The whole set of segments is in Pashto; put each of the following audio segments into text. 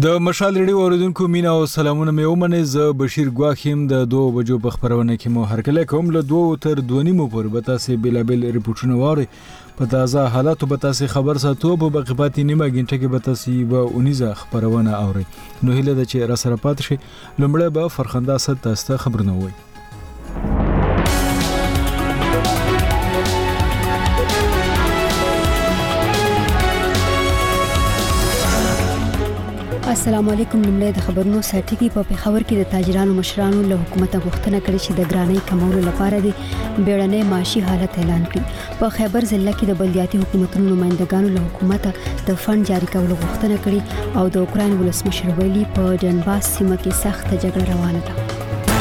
د مشال ریډیو اوریدونکو مینا او سلامونه مې ومنه. زه بشیر ګواخیم د 2 بجو په خبرونه کې مو هرکله کوم له 2 تر 2:30 پورې به تاسو بیلابل ریپورتونه واره په تازه حالاتو به تاسو خبر ساتو په بقیباتي نیمه غنټه کې به تاسو به اونیزه خبرونه اوري. نو هیله ده چې را سره پات شي. لومړی به فرخنده ست تاسو خبرونه وای. السلام علیکم. لمړی د خبرونو سرټکی په پیښور کې د تاجرانو مشرانو له حکومت غوښتنه کړې چې د ګرانۍ کمولو لپاره د بیړنۍ معاشي حالت اعلان کړي. په خیبر ضلع کې د بلدیاتي حکومتونو نمائندګانو له حکومت د فند جاری کولو غوښتنه کړې او د اوکراین ولسمشر ویلي په ډنباس سیمه کې سخت جګړه روانه ده.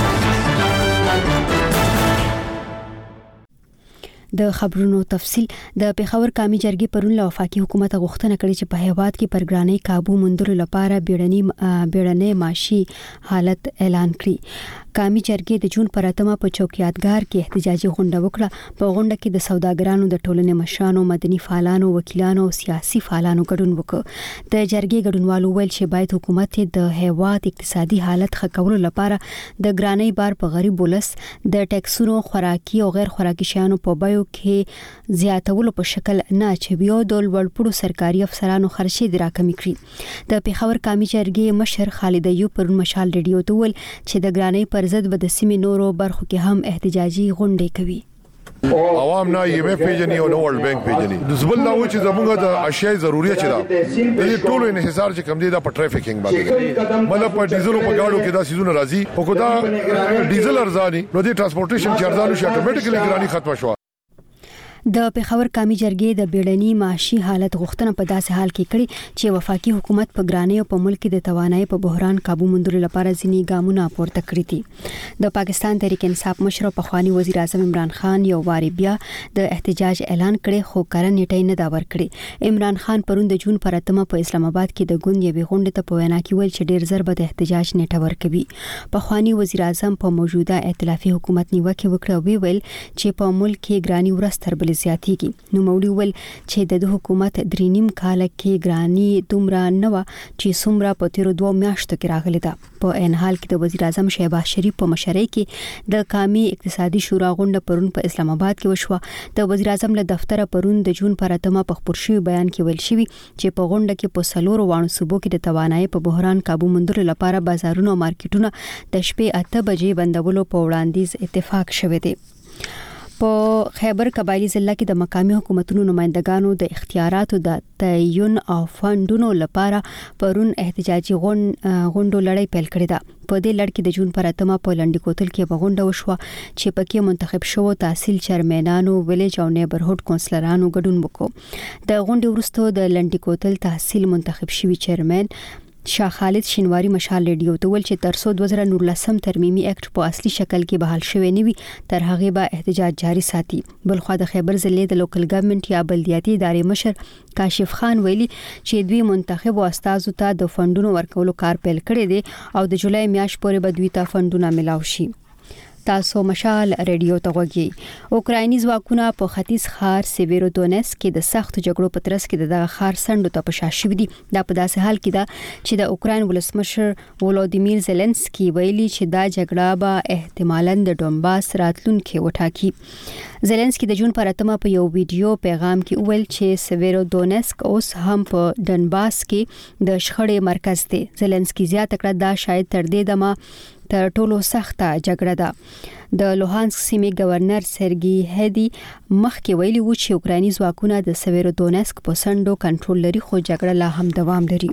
د خبرونو تفصیل. د پیښور قومي جرګې پرون له وفاقي حکومت غوښتنه کړې چې په هیواد کې پر ګرانۍ قابو موندلو لپاره بیړنۍ معاشي حالت اعلان کړي. قومي جرګې د جون پر 8 په چوکیاتګار کې احتجاجي غونډه وکړه. په غونډه کې د سوداګرانو د ټولنې مشرانو، مدني فعالانو، وکیلانو او سیاسي فعالانو ګډون وکړ. د جرګې ګډونوالو ویل چې باید حکومت د هیواد اقتصادي حالت ښه کولو لپاره د ګرانۍ بار په غریب ولس د ټیکسونو، خوراکي او غیر خوراکي شیانو په بیو کې زیاتولو په شکل نه چويو د لوړپوړو سرکاري افسرانو خرچې د راکمې کړې. د پیښور قومي جرګې مشر خالد ایوب پر مشال ریډیو ته ویل چې د ګرانۍ پر ضد به د سیمې نورو برخو کې هم احتجاجي غونډې کوي. عوام نه IMF پیجنې او نه ورلد بانک پیجنې. د زبل لاو چې زموږ د اشیاء ضرورت چي دا د ټولو انحصار چې کم دي دا په ټریفیکینګ باندې مطلب په ډیزل او په گاډو کې دا سيزونه راځي او کو دا ډیزل ارزاني نو د ټرانسپورټیشن چارجانو شي اتوماتیکلی ګرانی ختم شو. د پیښور قومي جرګې د بیړنۍ معاشي حالت غوښتنه په داسې حال کې کړې چې وفاقي حکومت په ګرانۍ او په ملک د توانایي په بحران قابو موندلو لپاره ځینې ګامونه پورته کړي دي. د پاکستان تحریک انصاف مشر او پخوانی وزیر اعظم عمران خان یو واری بیا د احتجاج اعلان کړي خو کره نیټه نه دا ورکړي. عمران خان پرون د جون پر 8 په اسلام آباد کې د ګوند یوې غونډې ته په وینا کې ویل چې ډیر ضرب د احتجاج نیټه ورکوي. پخوانی وزیر اعظم په موجوده ائتلافي حکومت نیوکه وکړه ویل چې په ملک کې ګرانی ورستر بل زیاتیږي. نو مولوی ول چې د حکومت 3.5 کال کې ګرانی دومره نه و چې څومره په تیر 2 میاشتو کې راغلی ده. په ان حال کې د وزیر اعظم شهباز شریف په مشرۍ کې د قومي اقتصادي شورا غونډه پرون په اسلام آباد کې وشوه. د وزیر اعظم له دفتر پرون د جون پر 8 په خبر شوی بیان کې ویل شوی چې په غونډه کې په سلور وانه صوبو کې د توانایي په بحران قابو موندلو لپاره بازارونه او مارکیټونه د شپې 8 بجې بندولو په وړاندیز اتفاق شوی دی. په خیبر قبایلی ضلع کې د مقامي حکومتونو نمائندګانو د اختیاراتو د تعین او فندونو لپاره پرون احتجاجي غونډو لړۍ پیل کړې ده. په دې لړ کې د جون پر 8 په لنډی کوتل کې غونډه وشوه چې پکې منتخب شوو تحصیل چیرمنانو، ویلیج او نیبرهوډ کونسلرانو ګډون وکړ. د غونډې وروسته د لنډی کوتل تحصیل منتخب شوی چیرمن شاه خالد شینواری مشال ریډیو ته ول چې تر 2019 ترمیمي اکټ په اصلي شکل کې بحال شوی نه وي تر هغه به احتجاج جاری ساتي. بلخو د خیبر ضلع د لوکل ګورنمنت یا بلدیاتي ادارې مشر کاشف خان ویلي چې دوی منتخب او استادو ته د فندونو ورکولو کار پیل کړی دی او د جولای میاشت پورې به دوی ته فندونه ملاو شي. تاسو مشال ریډیو ته وګورئ. اوکرایني ځواکونه په ختیځ ښار سیویرودونیسک کې د سخت جګړو په ترڅ کې دغه ښار سندو ته پښا شوی دی. دا په داسې حال کې ده چې د اوکراین ولسمشر ولودیمیر زيلنسکي ویلي چې دا جګړه به احتمالاً د ډونباس راتلونکي وټاکي. زيلنسکي د جون پر 8 په یو ویډیو پیغام کې ویل چې سیویرودونیسک اوس هم په ډونباس کې د شخړې مرکز دی. زيلنسکي زیاته کړه دا شاید تر دې دمه تر ټولو سخته جګړه ده. د لوهانسک سیمې گورنر سرګي هدي مخکې ویلي و چې اوکرایني ځواکونه د سیویرودونیسک په سندو کنټرول لري خو جګړه لا هم دوام لري.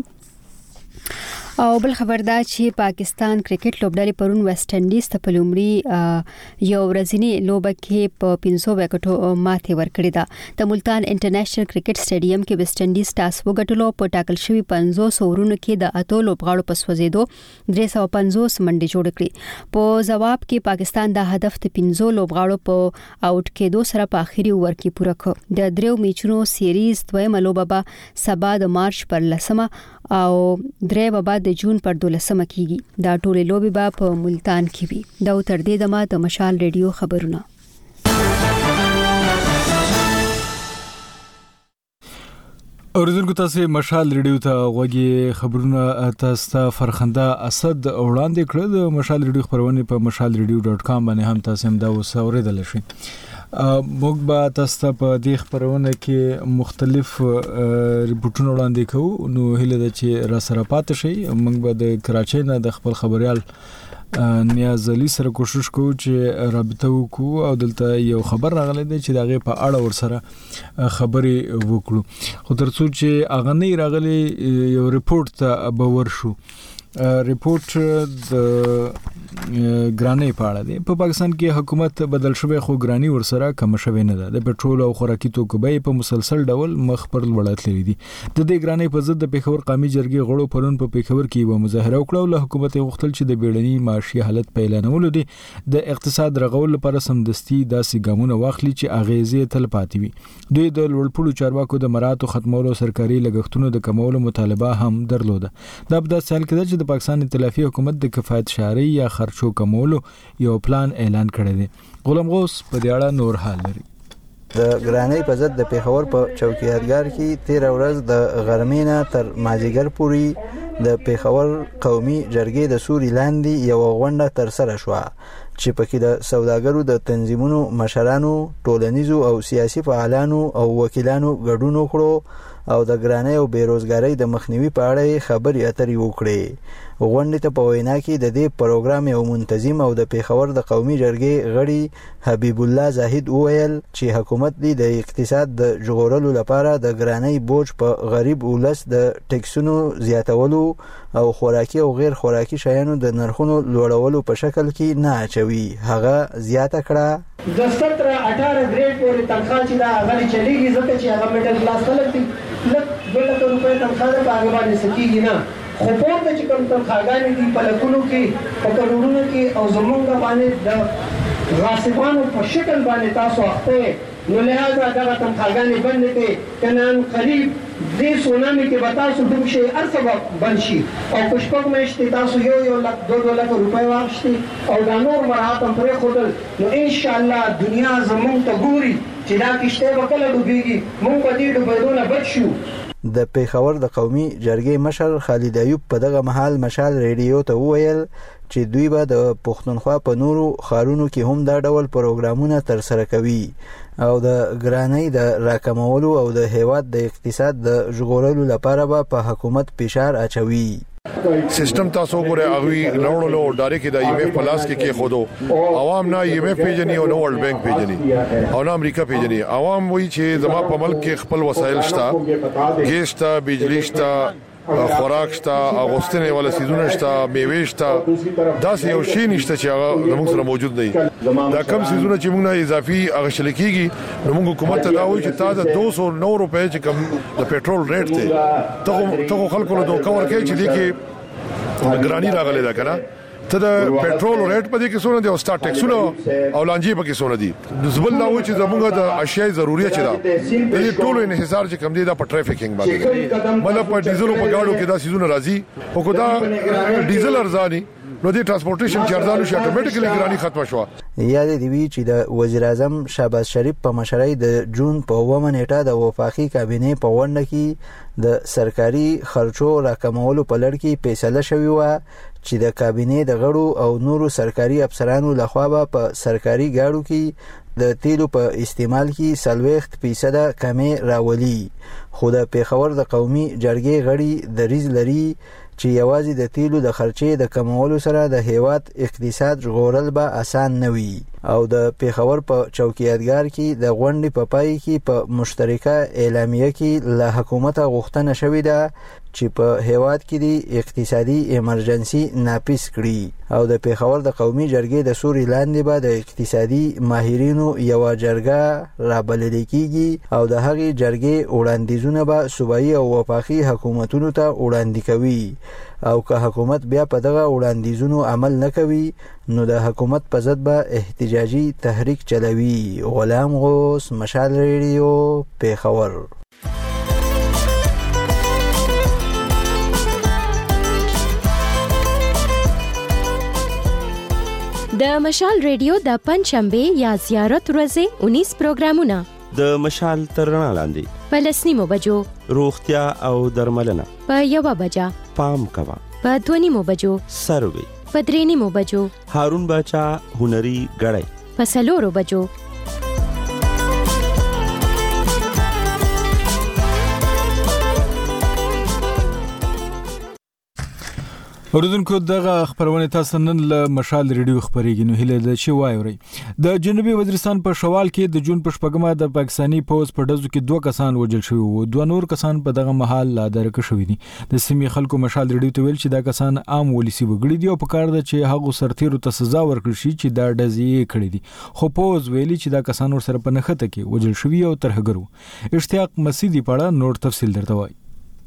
او بل خبر دا چې پاکستان کرکټ لوبډلې پرون ویسټ انډیز ته په لومړي یو ورځنی لوبه کې په 500 وکټو ماتې ورکړې ده. د ملتان انټرنیشنل کرکټ سټیډیم کې ویسټ انډیز ټاس وګټلو. په ټاکل شوی 500 اورونو کې د اتو لوبغاړو په سوځېدو 350 منډې جوړ کړې. په جواب کې پاکستان د هدف ته 500 لوبغاړو په آوټ کېدو سره په اخیری اوور کې پوره کړ. د دریو میچونو سیریز دویمه لوبه به سبا د مارچ پر 10 او درې به د جون پر 12 کېږي. دا ټول لوبي به په ملتان کې وي. دا تر دې دمه د مشال ریډیو خبرونه. اوریدونکو تاسو مشال ریډیو ته غوږی خبرونه تاسو ته فرخنده اسد وړاندې کړل. د مشال ریډیو خبرونه په mashalradio.com باندې هم تاسو هم دا اوریدل شئ. موږ به تاسو ته په دې خبرونه کې مختلف ریپورتونه وړاندې کوو. نو هیله ده چې را سره پاتې شئ. موږ به د کراچۍ نه د خپل خبريال نیاز علي سره کوشش کوو چې رابطه وکړو او دلته یو خبر راغلی دی چې دغه په اړه ورسره خبرې وکړو. خو ترڅو چې اغه نه راغلی یو ریپورت ته به ورشو. ریپورت د ګرانۍ په اړه دی. په پاکستان کې حکومت بدل شوی خو ګرانۍ ورسره کم شوی نه ده. د پټرول او خوراکي توکو بیې په مسلسل ډول مخ پر لوړت لري دي. د دې ګرانۍ په ضد د پیښور قومي جرګې غړو پرون په پیښور کې یو مظاهره وکړه او له حکومت غوښتل چې د بیړني معاشي حالت په اعلانولو دي د اقتصاد رغول لپاره سمدستي داسې ګامونه واخلي چې اغیزې تل پاتې وي. دوی د لوړپوړو چارواکو د مراتو ختمولو سرکاري لګښتونو د کمولو مطالبه هم درلوده. دا په داسې حال کې چې د پاکستان ائتلافي حکومت د کفایت شاري یا خرچو کمولو یو پلان اعلان کړی دی. غلام غوث په دې اړه نور حال لري. د ګرانۍ په ضد د پیښور په چوکیدګار کې 13 ورځ د غرمې نه تر مازیګر پورې د پیښور قومي جرګې د سوري لاندې یو غونډه تر سره شوه چې پکې د سوداګرو د تنظیمونو مشرانو، ټولنیزو او سیاسي فعالانو او وکیلانو ګډون وکړو او د ګرانۍ او بیروزګارۍ د مخنیوي په اړه خبرې اترې وکړې. غونډې ته په وینا کې د دې پروګرام یو منتظم او د پیښور د قومي جرګې غړي حبیب الله زاهد وویل چې حکومت دی د اقتصاد د ژغورلو لپاره د ګرانۍ بوج په غریب ولس د ټیکسونو زیاتولو او خوراکي او غیر خوراکي شیانو د نرخونو لوړولو په شکل کې نه اچوي. هغه زیاته کړه د 17-18 ګریډ پورې تنخواه چې دا غلي چلیږي ځکه چې هغه میډل کلاس خلک دي لږ 2 لک روپۍ تنخواه ده په هغه باندې سکیږي نه. خو پورته چې کوم تنخواهګانې دي په لکونو کې په کروڑونو کې او زمونږ باندې د غاصبانو په شکل باندې تاسو اخته نو لہذا دغه تنخواهګانې بند کړئ کنان قریب دې سونامي کې به تاسو ډوب شئ هر څه بند شي او په شپږ میاشتې تاسو یو لک 2 لک روپۍ واخیستې او دا نور مراحت هم پرېښودل نو انشاءالله دنیا زمونږ ته ګوري چې دا کشتۍ به کله ډوبېږي موږ په دې ډوبېدو نه بچ شو. د پیښور د قومي جرګې مشر خالد ایوب په دغه مهال مشال ریډیو ته وویل چې دوی به د پښتونخوا په نورو ښارونو کې هم دا ډول پروګرامونه تر سره کوي او د ګرانۍ د راکمولو او د هیواد د اقتصاد د ژغورلو لپاره به په حکومت فشار اچوي. سیستم تاسو ګوره اغوی راوړلو ډایرکټ د IMF پلاس کې خودو عوام نه IMF پیژني او نه ورلد بانک پیژني او نه امریکا پیژني. عوام وایي چې زما په ملک کې خپل وسایل شته، ګیس شته، بجلی شته، خوراک شته، اغوستنه ولا سيزونه شته، میوه شته. دا یو شی نشته چې هغه زموږ سره موجود نه وي. دا کم سيزونه چې موږ نه اضافي هغه شلکیږي نو موږ حکومت ته دا وایي چې تا د 209 روپے چې کم د پېټرول ریټ ته خلکو له دوه کور کې چې دي کې ګرانی راغلي دا کنه ته د پېټرول ریټ په دې کې سونه دي او سٹار ټیکسونه او لانجې په کې سونه دي. زبل دا و چې زموږ د اشیاء ضرورت چي دا د ټولو انحصار چې کم دي دا په ټریفیکینګ باندې مطلب په ډیزلو په گاډو کې دا سيزونه راځي او کو دا ډیزل ارزاني نو د ترانسپورټیشن چارجانو شي اتوماتیکلی ګرانی ختم شو. یاد دی وی چې د وزیر اعظم شهباز شریف په مشرۍ د جون په 9 نیټه د وفاقي کابینې په غونډه کې د سرکاري خرچو راکمولو په لړ کې فیصله شوې و چې د کابینې د غړو او نورو سرکاري افسرانو لخوا په سرکاري گاډو کې د تیلو په استعمال کې 40% کمې راولي. خو د پیښور د قومي جرګې غړي دریځ لري چې یوازې د تیلو د خرچې د کمولو سره د هیواد اقتصاد ژغورل به آسان نه وي او د پیښور په چوکیدګار کې د غونډې په پای کې په مشترکه اعلامیه کې له حکومت غوښتنه شوې ده چې په هیواد کې د اقتصادي ایمرجنسي ناپیس کړي او د پیښور د قومي جرګې د سوري لاندې به د اقتصادي ماهرینو یو جرګه رابلل کیږي او د هغې جرګې وړاندیزونه به صوبایي او وفاقي حکومتونو ته وړاندې کوي او که حکومت بیا په دغه وړاندیزونو عمل نه کوي نو د حکومت په ضد به احتجاجي تحریک چلوي. غلام غوث، مشال ریډیو، پیښور. د مشال ریډیو د پنځشنبه یا زیارت ورځې 19 پروګرامونه د مشال تر رڼا لاندې په 10 بجو روغتیا او درملنه په 1 بجه پام کوه په 2 بجو سروي په 3 بجو هارون باچا هنري غړی په 4 بجو اوردونکو دغه خبرونه تاسو نن له مشال ریډیو خبرېږي نو هله د شی وایوري د جنوبي وزیرستان په شوال کې د جون په شپږمه د پاکستانی پوز په ډزو کې 2 کسان وژل شوي وو 2 نور کسان په دغه محل لا درک شوي دي د سیمې خلکو مشال ریډیو ته ویل چې دا کسان عام ولسی وګړي دي او په کار ده چې هغه سرتیرو ته سزا ورکړي شي چې دا ډزې کړې دي خو پوز ویلي چې دا کسان ور سره په نخته کې وژل شوي او ترهګرو اشتیاق مسیدی پاړه نور تفصیل درته وایي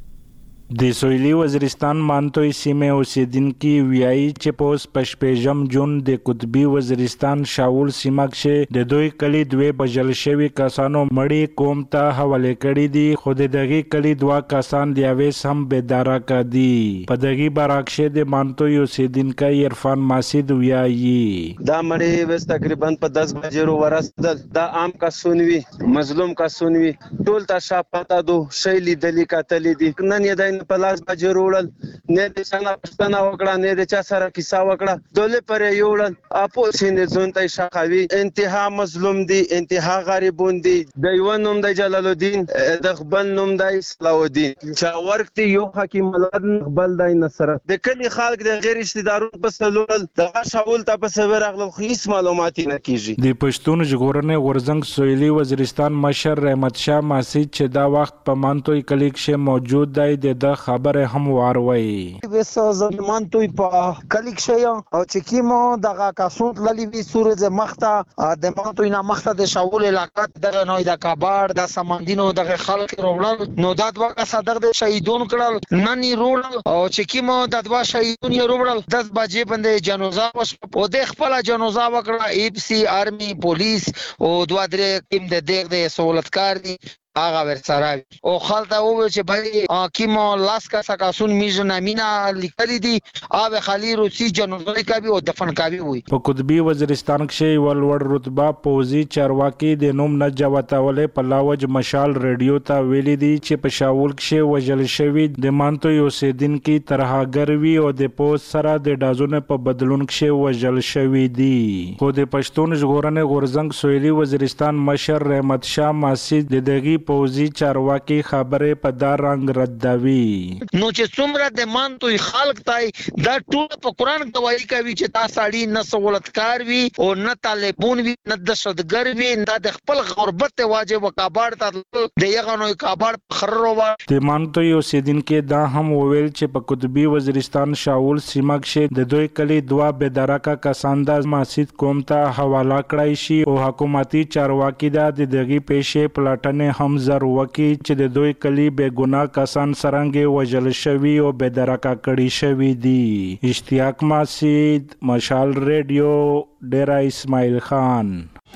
د سویلي وزیرستان مانتوي سیمه اوسیدونکو ویایي چې پوس پشپېجم جون د قطبي وزیرستان شاول سیمه کې د دوی کلی دوه بجل شوی کسانو مړی قوم ته حواله کړی دي خو دغه کلی 2 کسان دی اوس هم بيدارا کړي په دغه براکشه د مانتوي اوسیدونکو عرفان ماسید ویایي دا مړی وس تقریبا په 10 بجې ورسېدل دا عام کسونوي مظلوم کسونوي ټول تا شاپتا دو شیلی دلی کتل دي نن یې په لاس بجې وروړل نه د څنګه پښتنه وکړه نه د چا سره کیسه وکړه دله پر یوړل اپو سینې ځونته شخوي انتها مظلوم دي انتها غریبون دي د یو نوم د جلال الدین د خپل نوم د صلاح الدین چې ورکتي یو حکیم ملاد خپل د نصر د کلی خلک د غیر اشتدارون په سلول د شاول ته په سبر اغلو هیڅ معلومات نه کیږي د پښتون ژغورنې ورزنګ سویلي وزیرستان مشر رحمت شاه ماسید چې دا وخت په مانتوي کلی کې موجود دی د خبره هم واروي وسو زمان توي په کلیک شي او چې کیمو دغه کاسوت للی وی سورې مخته د مانتوي نه مخته د شاول علاقه دغه نوې د کابار د سمندینو دغه خلک روړل نو د دوه کسه دغه شهیدون کړل نني روړ او چې کیمو د دوه شهیدون یې روړل 10 بجې باندې جنازه وش په د خپل جنازه وکړه ای پی سی آرمي پولیس او دوه درې کیم د دغه سہولتکار دي هغه ورسره او خلته او چې بای کیمو لاس کا سکاسون میزونه مینا لیکلي دي او خلی روسي جنوبي کابي او دفن کابي وي په قطبي وزیرستان کې ولور رتبه پوزي چارواکي د نوم نه جواتولې په لاوج مشال ریډیو ته ویلي دي چې په شاول کې وجل شوی د مانتو اوسیدونکو ترهګروي او د پوز سره د دازونه په بدلون کې وجل شوی دي خو د پښتون ژغورنې غورزنګ سویلي وزیرستان مشر رحمت شاه ماسید دغه پوزي چارواکي خبره په دار رنگ ردوي نو چې څومره د مانتوي خلق تای دا ټول په قران گواہی کوي چې تا سړی نه سہولتکار وي او نه طالبون وي نه دشتګر وي نه د خپل غربت واجب کاباړ ته د یغه نو کاباړ خررو د مانتوي اوسیدونکو دا هم وویل چې په قطبي وزیرستان شاول سیمه کې د دوی کلی 2 بيدارکا کسان د ماسید قوم ته حواله کړای شي او حکومتي چارواکي د دغه پېښې پلاټنه هم زر وکي چې د دوی کلی بے ګناه کسان سرنګ وجل شوی او بے درکا کړي شوی دي اشتیاق ماسید مشال ریډیو ډیرا اسماعیل خان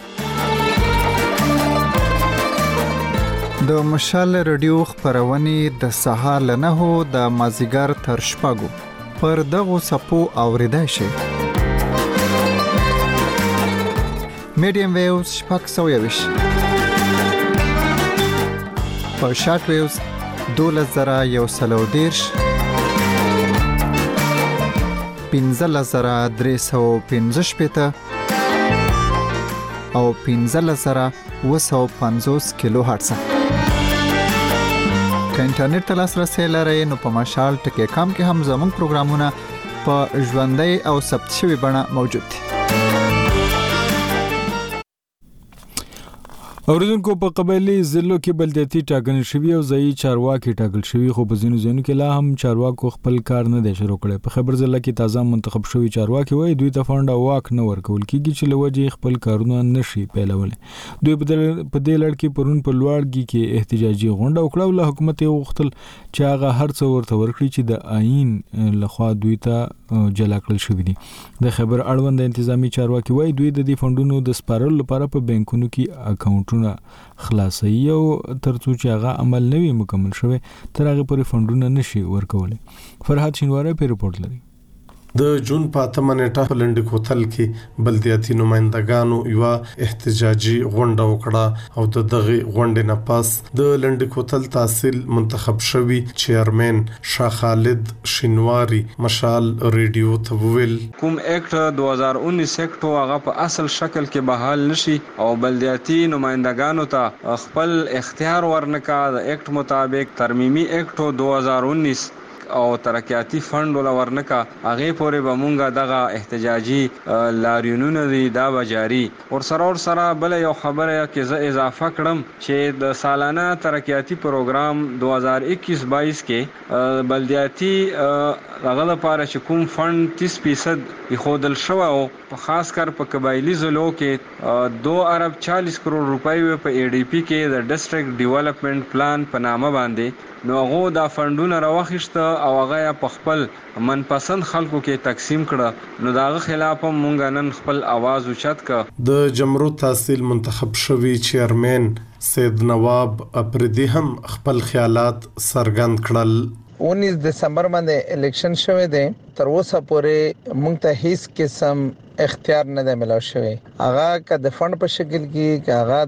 د مشال ریډیو خبرونه د سهار له 9 د مازیګر تر شپږو پر دغه سپو اوریدای شي میډیم ویوز شپږ سویوش په شارټ ویوز 12130 15315 او 15750 کیلو هرتز که انټرنیټ ته لاسرسي لرئ نو په مشال ټکی کام کې هم زموږ پروګرامونه په ژوندۍ او ثبت شوی بڼه موجود دي اوریدونکو په قبایلی ضلعو کې بلدیاتي ټاکنې شوي او ځایي چارواکي ټاکل شوي خو په ځینو ځایونو کې لا هم چارواکو خپل کار نه دی شروع کړی په خبر ضلع کې تازه منتخب شوي چارواکي وایي دوی ته فنډ او واک نه ورکول کېږي چې له وجې خپل کارونه نشي پیلولی دوی په دې لړ کې پرون په لوړګي کې احتجاجي غونډه وکړه او له حکومت یې وغوښتل چې هغه هر څه ورته ورکړي چې د آئین لخوا دوی ته جلا کړل شوي دي د خبر اړوند انتظامی چارواکي وایي دوی د دې فنډونو د سپارلو لپاره په بانکونو کې اکاونټ خلاصي او ترڅو چې هغه عمل نوي مکمل شوی تر هغه پورې فنډونه نشي ورکولای فرحات شینواره په ریپورت لري د جون په 8 نیټه په لنډ کوتل کې بلدیاتي نمائندګانو یو احتجاجي غونډه وکړه او د دغه غونډې نه پس د لنډ کوتل تحصیل منتخب شوی چیرمن شاه خالد شینواری مشال ریډیو ته ویل کوم اکټ 2019 اکټ هغه په اصل شکل کې بحال نشي او بلدیاتي نمائندګانو ته خپل اختیار ورنکا د اکټ مطابق ترمیمي اکټ 2019 او ترقیاتی فند ولا ورنکا هغه پورې به مونږه دغه احتجاجي لاریونونه دي دا بجاري اور سره بل یو خبره کې زه اضافه کړم چې د سالانه ترقیاتی پروګرام 2021-22 کې بلدیاتي هغه لپاره چې کوم فند 30% خودل شو او خاص کر په قبایلی ضلعو کې 2 ارب 40 کروڑ روپۍ په ای ډی پی کې د ډیسټریکټ ډیولپمنٹ پلان په نامه باندې نو هغه دا فندونه راوخښته او هغه په خپل منپسند خلکو کې تقسیم کړه نو داغه خلاف مونږ نن خپل आवाज اوچت ک د جمهور تحصیل منتخب شوی چیرمن سید نواب اپریدی هم خپل خیالات څرګند کړل 19 دسمبر باندې الیکشن شوه دی تر اوسه پورې موږ ته هیڅ قسم اختیار نه دی ملو شوی هغه که د فند په شکل کې که هغه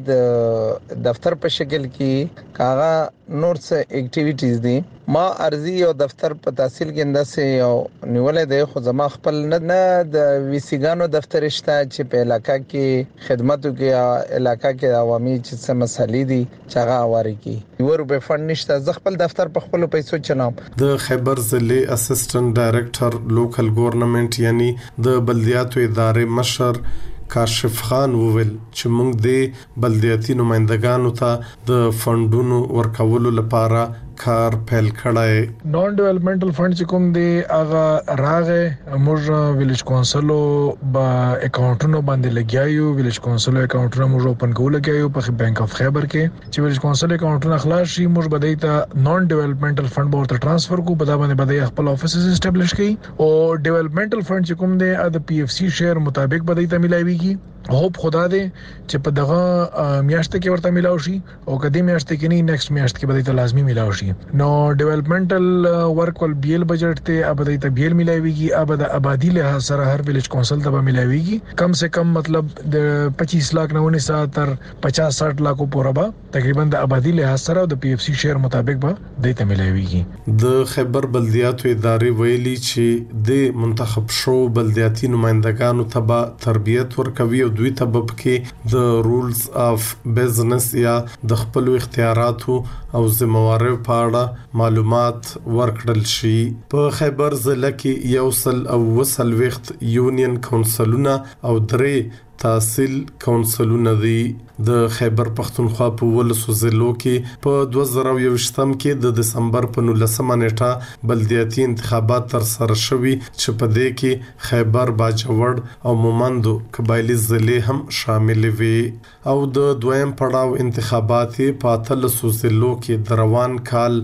د دفتر په شکل کې که هغه نور څه اکټیویټیز دي ما ارزي او دفتر په تحصیل کې انداسه یو نیولې دی خو زما خپل نه د ویسیګانو دفتر شته چې په علاقہ کې خدماتو کې علاقہ کې عوامي چې څه مسالې دي چې هغه اوري کې یو روپے فند نشته ز خپل دفتر په خپل پیسو چلام د خیبر ضلع اسسټنټ ډایریکټر لوکل ګورنمنت یعنی د بلدیاتو ادارې مشر کاشف خان وویل چې موږ د بلدیاتي نمائندګانو ته د فندونو ورکولو لپاره کار پیل کړای نون ډیولپمنټل فند چې کوم دی هغه راغه موږ ویلیج کونسلو با اکاونټونو باندې لګیایو ویلیج کونسلو اکاونټونه موږ اوپن کول لګیایو په بانک اف خیبر کې چې ویلیج کونسل اکاونټونه خلاص شي موږ بدای ته نون ډیولپمنټل فند ورته ټرانسفر کو په دا باندې بدای خپل افیسز اسټابلیش کړي او ډیولپمنټل فند چې کوم دی د پی اف سی شیر مطابق بدای ته ملایويږي هوپ خدا دې چې په دغه میاشت کې ورته ملاوي شي او کدی میاشت کې نه نیکسټ میاشت کې بدای ته لازمي ملاوي شي نو ډیولپمنټل ورک ول بی ال بجټ ته ابدای ته بی ال ملاويږي ابد آبادی له سره هر ویلیج کونسل ته ملاويږي کم سے کم مطلب د 25 लाख نه 19 تر 50-60 लाख پورې به تقریبا د آبادی له سره د پی اف سی شیر مطابق به دایته ملاويږي د خیبر بلدیاتو ادارې ویلي چې د منتخب شو بلدیاتي نمائندګانو ته تربیت ورکوي او دوی ته به کې د رولز اف بزنس یا د خپل اختیاراتو او ذمہوارۍ په اړه معلومات ورکړل شي په خیبر ضلع کې یو سل او وسل وخت یونین کونسلونه او درې تحصیل کونسلونه دي د خیبر پختونخوا په ولسو ضلعو کې په 2020 کې د دسمبر په 19 نیټه بلدیاتي انتخابات تر سره شوي چې په دې کې خیبر باجوړ او مومندو قبایلی ضلع هم شامل وي او د دویم پړاو انتخابات په 13 ضلعو کې د روان کال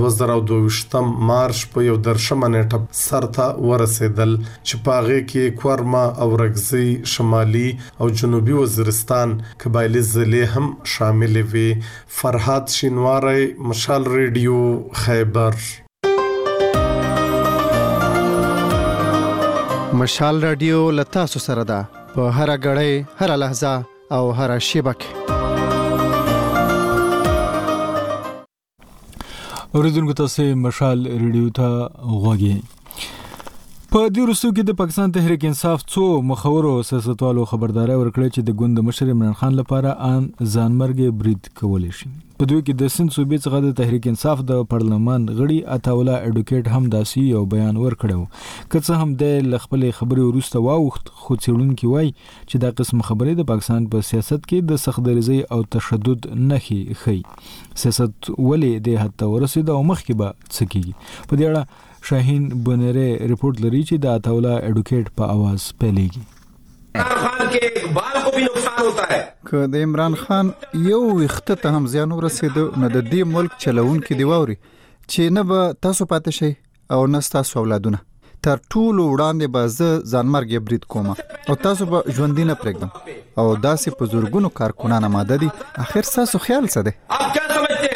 2022 مارچ په 13 نیټه سرته ورسېدل چې په هغه کې کورما او رګزي شمالي او جنوبي وزیرستان قبایلی ضلع هم شامل وي فرحات شینواری مشال ریډیو خیبر مشال رادیو لتا سره ده په هر غړې هر لحظه او هر شیبه کې اوریدونکو تاسو مشال ریډیو ته غوږی په دې وروستو کې د پاکستان تحریک انصاف څو مخورو سیاستوالو خبرداري ورکړه چې د ګوند مشر عمران خان لپاره ان ځانمرګ برید کولی شي په دوی کې د سند صوبې څخه د تحریک انصاف د پارلمان غړي عطاولا اډوکیټ هم داسي یو بیان ورکړو که څه هم د خپل خبري وروسته واوخت خو څېړونکي وایي چې دا قسم خبرې د پاکستان په سیاست کې د سختدریزي او تشدد نښې ښيي سیاست ولې د حد ته ورسېد او مخکې به څه کیږي په دې اړه شاهین بنره رپورت لري چې د عطاولا اډوکیټ په आवाज پیلېږي عمران के इकबाल को भी नुकसान होता है که د عمران خان یو وخت ته هم زیان ورسېد نو د دې ملک چلون کې دی ووري چې نه به تاسو پاتې شي او نه تاسو اولادونه تر ټولو وړاندې به زه ځانمرګ برید کوم او تاسو به ژوندۍ نه پرېږدم او داسې په زورګونو کارکونان آماده دي اخر تاسو خیال څه دی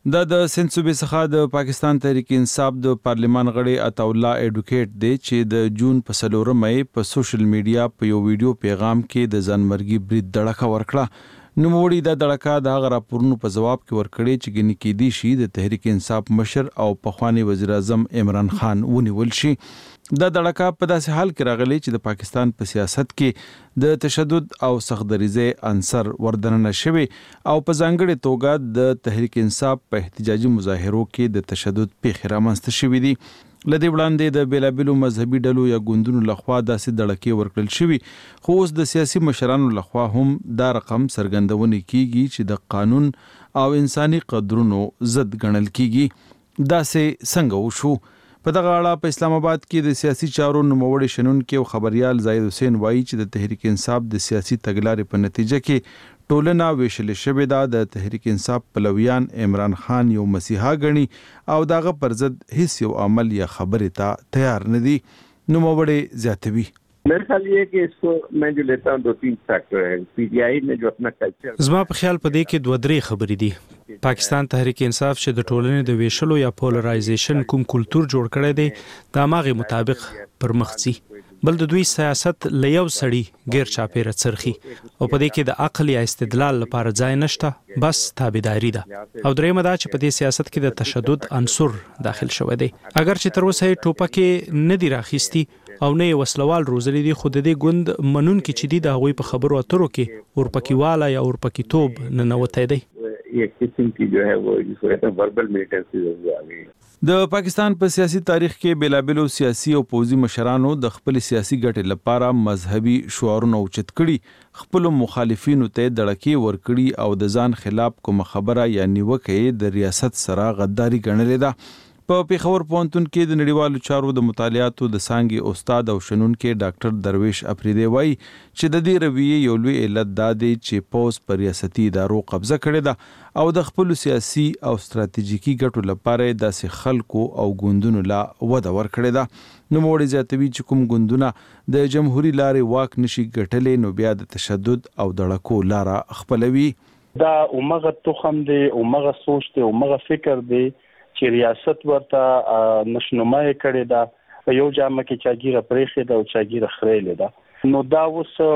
د سند صوبې څخه د پاکستان تحریک انصاف د پارلیمان غړي عطا الله ایډوکیټ دی چې د جون په 4 مې په سوشل میډیا په یو ویډیو پیغام کې د ځانمرګي برید دړکه ورکړه. نوموړي د دړکه د هغه راپورونو په جواب کې ورکړي چې ګنې کې دي شي د تحریک انصاف مشر او پخوانی وزیر اعظم عمران خان ونیول شي. د دړکه په داسې حال کې راغلی چې د پاکستان په سیاست کې د تشدد او سختدریزه عنصر وردننه شوی او په ځانګړي توګه د تحریک انصاف په احتجاجي مظاهرو کې د تشدد پیښې رامنځته شوې دي. لدې وړاندې د بیلابیلو مذهبي ډلو یا ګوندونو لخوا داسې دړکې ورکړل شوي، خو اوس د سیاسي مشرانو لخوا هم دا رقم څرګندونه کیږي چې د قانون او انساني قدرونو ضد ګڼل کیږي. داسې څنګه وشو؟ په دغه اړه په اسلام آباد کې د سیاسي چارو نوموړي شنونکي او خبريال زاهد حسین وایي چې د تحریک انصاف د سیاسي تګلارې په نتیجه کې ټولنه ویشل شوې ده. د تحریک انصاف پلویان عمران خان یو مسیحا ګڼي او دغه پر ضد هیڅ یو عمل یا خبرې ته تیار نه دي. نوموړي زیاتوي मेरे ख्याल ये कि इसको मैं जो लेता हूँ 2-3 फैक्टर है. पीटीआई ने जो अपना कल्चर زما په خیال په دې کې 2-3 خبرې دي. پاکستان تحریک انصاف چې د ټولنې د ویشلو یا پولرایزیشن کوم کلچر جوړ کړی دی د ماغه مطابق پر مخ ځي. بل د دوی سیاست لیو سړی غیر چاپیره څرخي او په دې کې د عقل یا استدلال لپاره ځای نشته، بس تابعداري ده. او درېمه دا چې په دې سیاست کې د تشدد عنصر داخل شوی دی. اگر چې تر اوسه ټوپکې نه دی راخیستي او نه وسلوال روزلي دي، خو د دې ګوند منون کې چې دي د هغوی په خبرو اترو کې اورپکیواله یا اورپکیتوب نه نوتی دی. एक किस्म की जो है वो जिसको कहते हैं वर्बल मिलिटेंसी आ गई. د پاکستان په سیاسي تاریخ کې بیلابلو سیاسي او پوځي مشرانو د خپل سیاسي ګټې لپاره مذهبي شعارونه اوچت کړي، خپل مخالفینو ته دړکې ورکړي او د ځان خلاف کوم خبره یا نیوکه د ریاست سره غداري ګڼلې ده. په پیښور پوهنتون کې د نړیوالو چارو د مطالعاتو د څانګې استاد او شنونکي ډاکټر درویش افریدی وایي چې د دې رویې یو لوی علت دا دی چې پوز پر ریاستي ادارو قبضه کړې ده او د خپل سیاسي او ستراتیژیکي ګټو لپاره داسې خلکو او ګوندونو لا وده ورکړې ده. نوموړي زیاتوي چې کوم ګوندونه د جمهوریت لارې واک نشي ګټلې نو بیا د تشدد او دړکو لاره خپلوي. دا اومغه تخم دی، اومغه سوچ دی، اومغه فکر دی چې ریاست ورته نشنمای کړي دا په یو جامه کې چاګیره پرېخې ده او چاګیره خړېلې ده. نو دا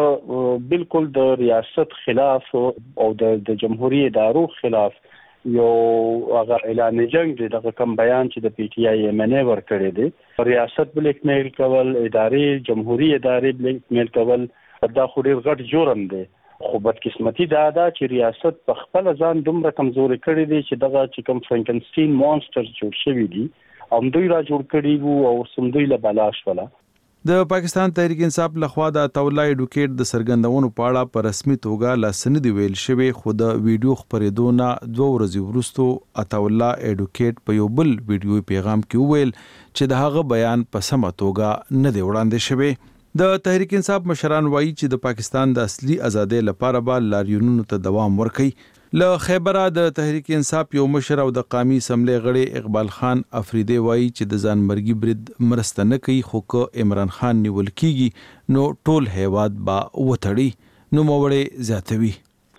اوس بالکل د ریاست خلاف او د جمهوریت ادارو خلاف یو هغه اعلان جنگ دی. دغه کوم بیان چې د پی ټی آی ایم ان ور کړی دی، ریاست بلیک میل کول، ادارې جمهوریت ادارې بلیک میل کول، دا خو ډیر غټ جرم دی. خو بدقسمتي دا ده چې ریاست په خپل ځان دومره کمزوري کړی دی چې دغه چې کوم فرانکنسټین مونستر جوړ شوی دی او دوی را جوړ کړی وو او سمدوی له بلاش ولا. د پاکستان تحریک انصاف لخوا د عطا الله ایډوکیټ د سرګندونو په اړه په رسمي توګه لاسنه دی ویل شوی، خو د ویډیو خبرېدو نه 2 ورځې وروسته عطا الله ایډوکیټ په یو بل ویډیو پیغام کې وویل چې د هغه بیان په سمه توګه نه دی وړاندې شوی. د تحریک انصاف مشران وایي چې د پاکستان د اصلي ازادۍ لپاره به لاریونونو ته دوام ورکړي. له خیبره د تحریک انصاف یو مشر او د قومي اسمبلی غړي اقبال خان افریدی وایي چې د ځانمرګي برید مرسته نه کوي، خو که عمران خان نیول کیږي نو ټول هیواد به وتړي. نوموړي زیاتوي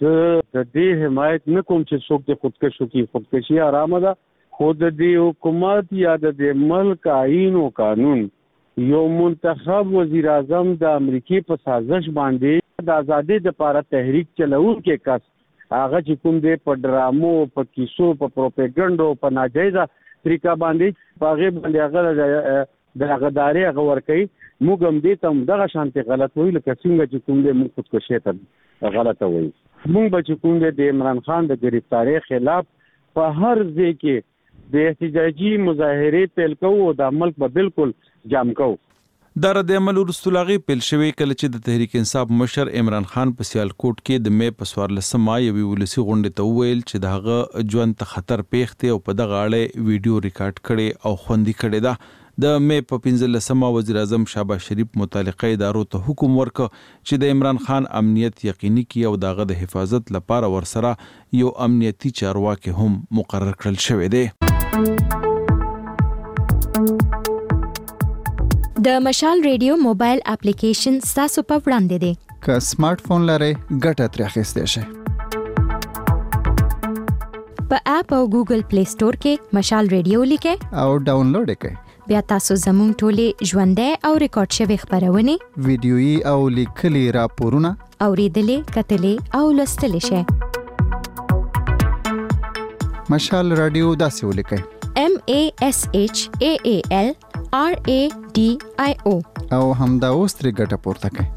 د دې حمایت نه کوم چې څوک د خودکشي آرامه ده، خو د دې حکومت یا د ملک آئین او قانون یو منتخب وزیر اعظم د امریکای په سازش باندې د ازادۍ لپاره تحریک چلوونکي کس هغه چې کوم دی په ډرامو، په کیسو، په پروپاګاندا، په ناجایزه طریقه باندې هغه باندې د غداري غور کوي. موږ هم دې ته دغه شانتي غلط ویل لکه څنګه چې کوم دی موږ خودکشي ته غلطه وایي. موږ به چې کوم دی د عمران خان د گرفتاری خلاف په هر ځای کې د احتجاجي مظاهرې پیل کوو او د ملک به بالکل جام کوو. دا رد عمل وروسته لاغي پیل شوی کله چې د تحریک انصاف مشر عمران خان په سیالکوټ کې د مې په 14 یوې ولسی غونډې ته وویل چې د هغه ژوند ته خطر پیښ دی او په دغه اړه ویډیو ریکارډ کړي او خوندي کړي ده. د مې په 15 وزیر اعظم شهباز شریف متعلقه ادارو ته حکم ورکړ چې د عمران خان امنیت یقیني کړي او دغه د حفاظت لپاره ورسره یو امنیتي چارواکي هم مقرر کړل شوی دی. د مشال ریډیو موبایل اپلیکیشن ستاسو په وړاندې دی. که سمارټ فون لرئ ګټه ترې اخیستی شئ. په اپ او ګوګل پلی سٹور کې مشال ریډیو لیکه او ډاونلوډ کړئ. بیا تاسو زموږ ټولې ژوندۍ او ریکارډ شوی خبرونه ویډیويي او لیکلي راپورونه اوریدلې کتلې او لوستلې شئ. مشال رادیو داسې ولیکئ MASHAALRADIO او همدا اوس ترې ګټه پورته کړئ.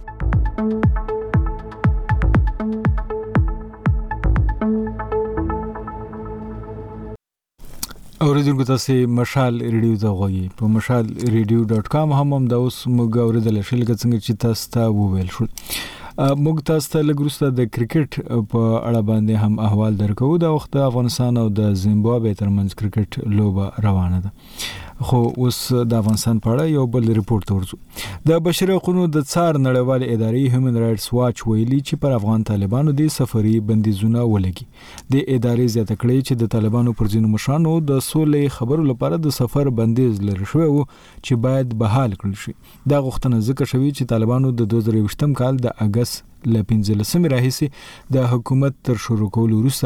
اوریدونکو تاسو مشال ریډیو ته غوږی په mashalradio.com هم دا اوس موږ اوریدل شل څنګه چې تاسو ته وویل شو. موږ تاسو ته لګروسته د کرکټ په اړه باندې هم احوال درکو. دا وخت د افغانستان او د زیمبابوې ترمنځ کرکټ لوبه روانه ده. خو اوس د افغانستان په اړه یو بل ریپورت ورزو. د بشري حقوقو د څار نړیوال ادارې هیومن رائټس واچ ویلي چې پر افغان طالبانو د سفري بندیزونه ولګي. د ادارې زیاته کړې چې د طالبانو پر ځینو مشرانو د سولې خبرو لپاره د سفر بندیز لري شوی وو چې باید بحال کړل شي. دا غوښتنه ذکر شوی چې طالبانو د 2020 کال د اگست ل 15 راهیسې د حکومت تر شروع کولو وروسته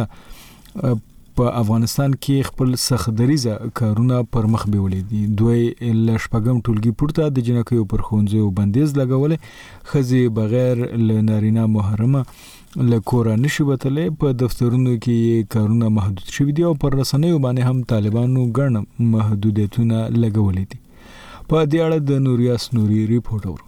په افغانستان کې خپل سختدریزه کارونه پر مخ بیولې دي. دوی ل شپږم ټولګي پورته د جنکیو پر خونځو بندیز لګولې. خزي بغیر ل نارینه محرمه له کور نشي وتلې. په دفترونو کې کارونه محدود شوي دي او پر رسنیو باندې هم طالبانو ګڼ محدودیتونه لګولې دي. په دې اړه د نوریاس نوري ریپورت اورو.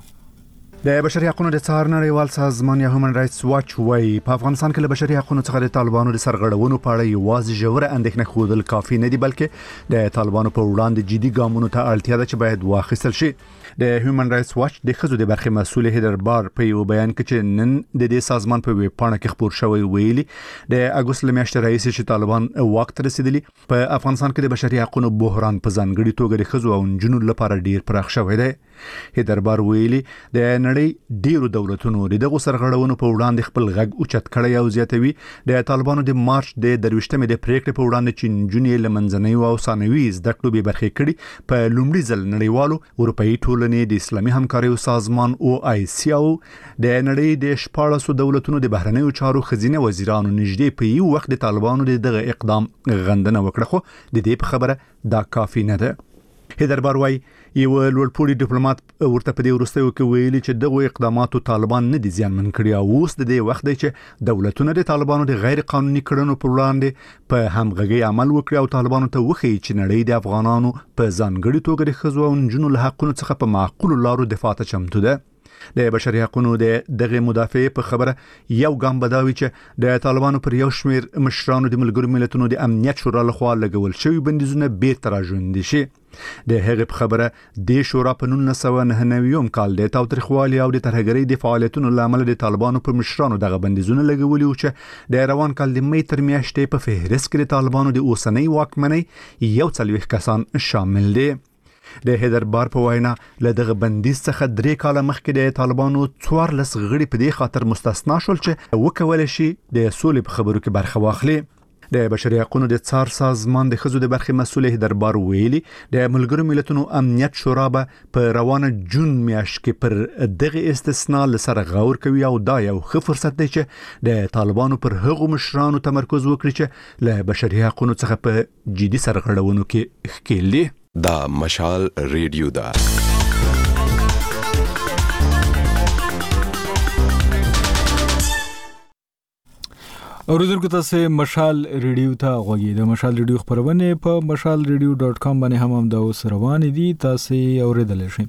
د بشري حقوقو د څار نړیوال سازمان یا هیومن رائټس واچ وايي په افغانستان کې د بشري حقوقو څخه د طالبانو د سرغړونو په اړه یوازې ژوره اندېښنه ښودل کافي نه دي، بلکې د طالبانو په وړاندې جدي ګامونو ته اړتیا ده چې باید واخیستل شي. د هیومن رائټس واچ د ښځو د برخې مسؤل هیدر بار په یو بیان کې چې نن د دې سازمان په ویب پاڼه کې خبر شوی ویلي د اګوست میاشتې راهیسې چې طالبان واک ته رسیدلي په افغانستان کې د بشري حقوقو بحران په ځانګړي توګه د ښځو او نجونو لپاره ډیر پراخ شوی دی. هیدر بار ویلي د نړۍ ډیرو دولتونو دغه سرغړونو په وړاندې خپل غږ اوچت کړی او زیاتوي د طالبانو د مارچ د 23مې د پریکړې په وړاندې چې نجونې له منځنیو او ثانوي زده کړو به برخې کړي په لومړي ځل نړیوالو اروپאי ټولنې د اسلامي همکاریو سازمان OIC او د نړۍ د 14 دولتونو د بهرنیو چارو خزینه وزیرانو نږدې په یو وخت د طالبانو دغه اقدام غندنه وکړه، خو د دې په خبره دا کافی نه ده. هیدر بار وايي یو لوړپوړي ډیپلوماټ ورته په دې وروستیو کې ویلي چې دغه اقداماتو طالبان نه دي زیانمن کړي او اوس د دې وخت دی چې دولتونه د طالبانو د غیر قانوني کړنو پر وړاندې په همغږي عمل وکړي او طالبانو ته وښيي چې نړۍ د افغانانو په ځانګړي توګه د ښځو او نجونو له حقونو څخه په معقول لارو دفاع ته چمتو ده. د بشري حقوقو د دغه مدافع په خبره یو ګام بداوي چې د طالبانو پر یو شمیر مشرانو د ملګرو ملتونو د امنیت شورا لخوا لګول شوی بندیزونه بیرته راژوندي شي. د هغه په خبره د شورا په 1999 کال د تاوتریخوالي او د ترهګرۍ د فعالیتونو لامل د طالبانو پر مشرانو دغه بندیزونه لګولي او چې د روان کال د مې تر میاشتې په فهرست کې د طالبانو د اوسنۍ واکمنۍ یو څلويخ کسان شامل دي. د هیدر بار په وینا له دغه بندیز څخه 3 کاله مخکې د طالبانو 14 غړي په دې خاطر مستثنا شول چې وکول شي د سولې په خبرو کې برخه واخلي. د بشري حقوقو د څار سازمان د ښځو د برخې مسؤل هیدر بار ویلي د ملګرو ملتونو امنیت شورا به په روانه جون میاشت کې پر دغه استثناء لسره غور کوي او دا یو ښه فرصت دی چې د طالبانو پر هغو مشرانو تمرکز وکړي چې له بشري حقوقو څخه په جدي سرغړونو کې ښکېل دي. دا مشال ریډیو دا اوریدونکو تاسو مشال ریډیو ته غوږی. د مشال ریډیو خبرونه په mashalradio.com باندې هم د اوس روان دي، تاسو اوریدل شئ.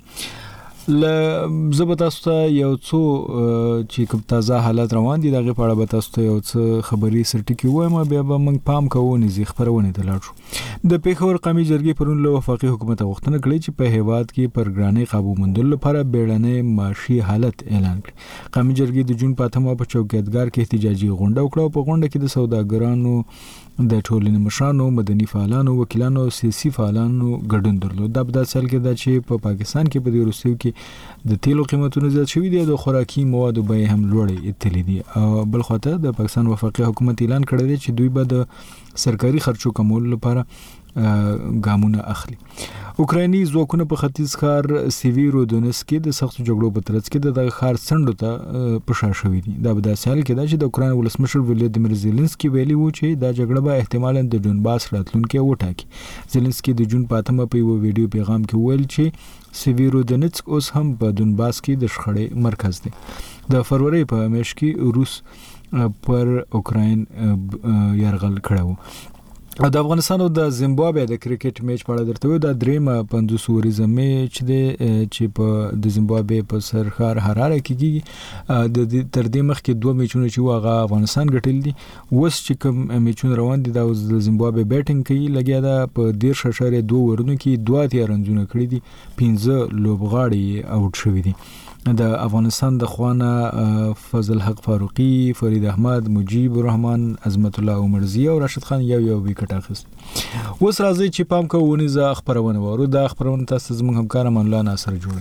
زبر تاسو ته یو څو چې کوم تازه حالات روان دي دغه په اړه به تاسو ته یو څه خبري سرټکی وایم، بیا به موږ پام کوو نزي خبرونه ته لاړ شو. د پیښور قومي جرګې پرون له وفاقي حکومت غوښتنه کړې چې په هیواد کې پر ګرانۍ قابو موندلو لپاره بیړنۍ معاشي حالت اعلان کړي. قومي جرګې د جون 5 په چوکیدګار کې احتجاجي غونډه وکړه. په غونډه کې د سوداګرانو د ټولنې مشرانو، مدني فعالانو، وکیلانو او سیاسي فعالانو ګډون درلود. دا په داسې حال کې ده چې په پاکستان کې په دې وروستیو کې د تیلو قیمتونه زیات شوي دي او د خوراکي موادو بیې هم لوړې تللي دي. بل خواته د پاکستان وفاقي حکومت اعلان کړی دی چې دوی به د سرکاري خرچو کمولو لپاره ګامونه اخلي. اوکرایني ځواکونه په ختیځ ښار سیویرودونسک کې د سختو جګړو په ترڅ کې د ښار څنډو ته پښا شوې دي. دا به داسې حال کې ده چې د اوکراین ولسمشر ولادیمیر زيلنسکي ویلي و چې دا جګړه به احتمالاً د ډونباس راتلونکي وټاکي. زيلنسکي د جون په 8 په یو ویډیو پیغام کې ویل چې سیویرودونسک اوس هم په ډونباس کې د شخړې مرکز دی. د فروری په میاشت کې روس پر اوکراین یرغل کړو. د افغانستان او د زیمبابوې د کرکټ میچ په اړه درته وایو. دا درېمه 50 ورځې میچ دی چې په د زیمبابوې په سرخار حراره کې کیږي. د تر دې مخکې دوه میچونه چې واغه افغانستان ګټل دي. اوس چې کوم میچونه روان دي دا د زیمبابوې بیټینګ کوي لګیا ده. په 13.2 ورونو کې 2 رنزونه کړی دي. 15 لوبغاړي اوټ شوي دي. د افغانستان د خوانه فضل حق فاروقي، فرید احمد، مجيب الرحمن، عظمت الله عمرزی او راشد خان یو وکټ اخیست. اوس راځي چې پام کوو ونیزه خبرونه وورو. د خبرونه تاسو زموږ همکار امان الله ناصر جوړي.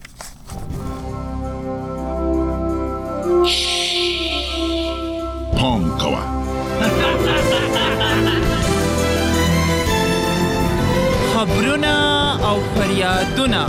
پام کوه خبرونه او فریادونه.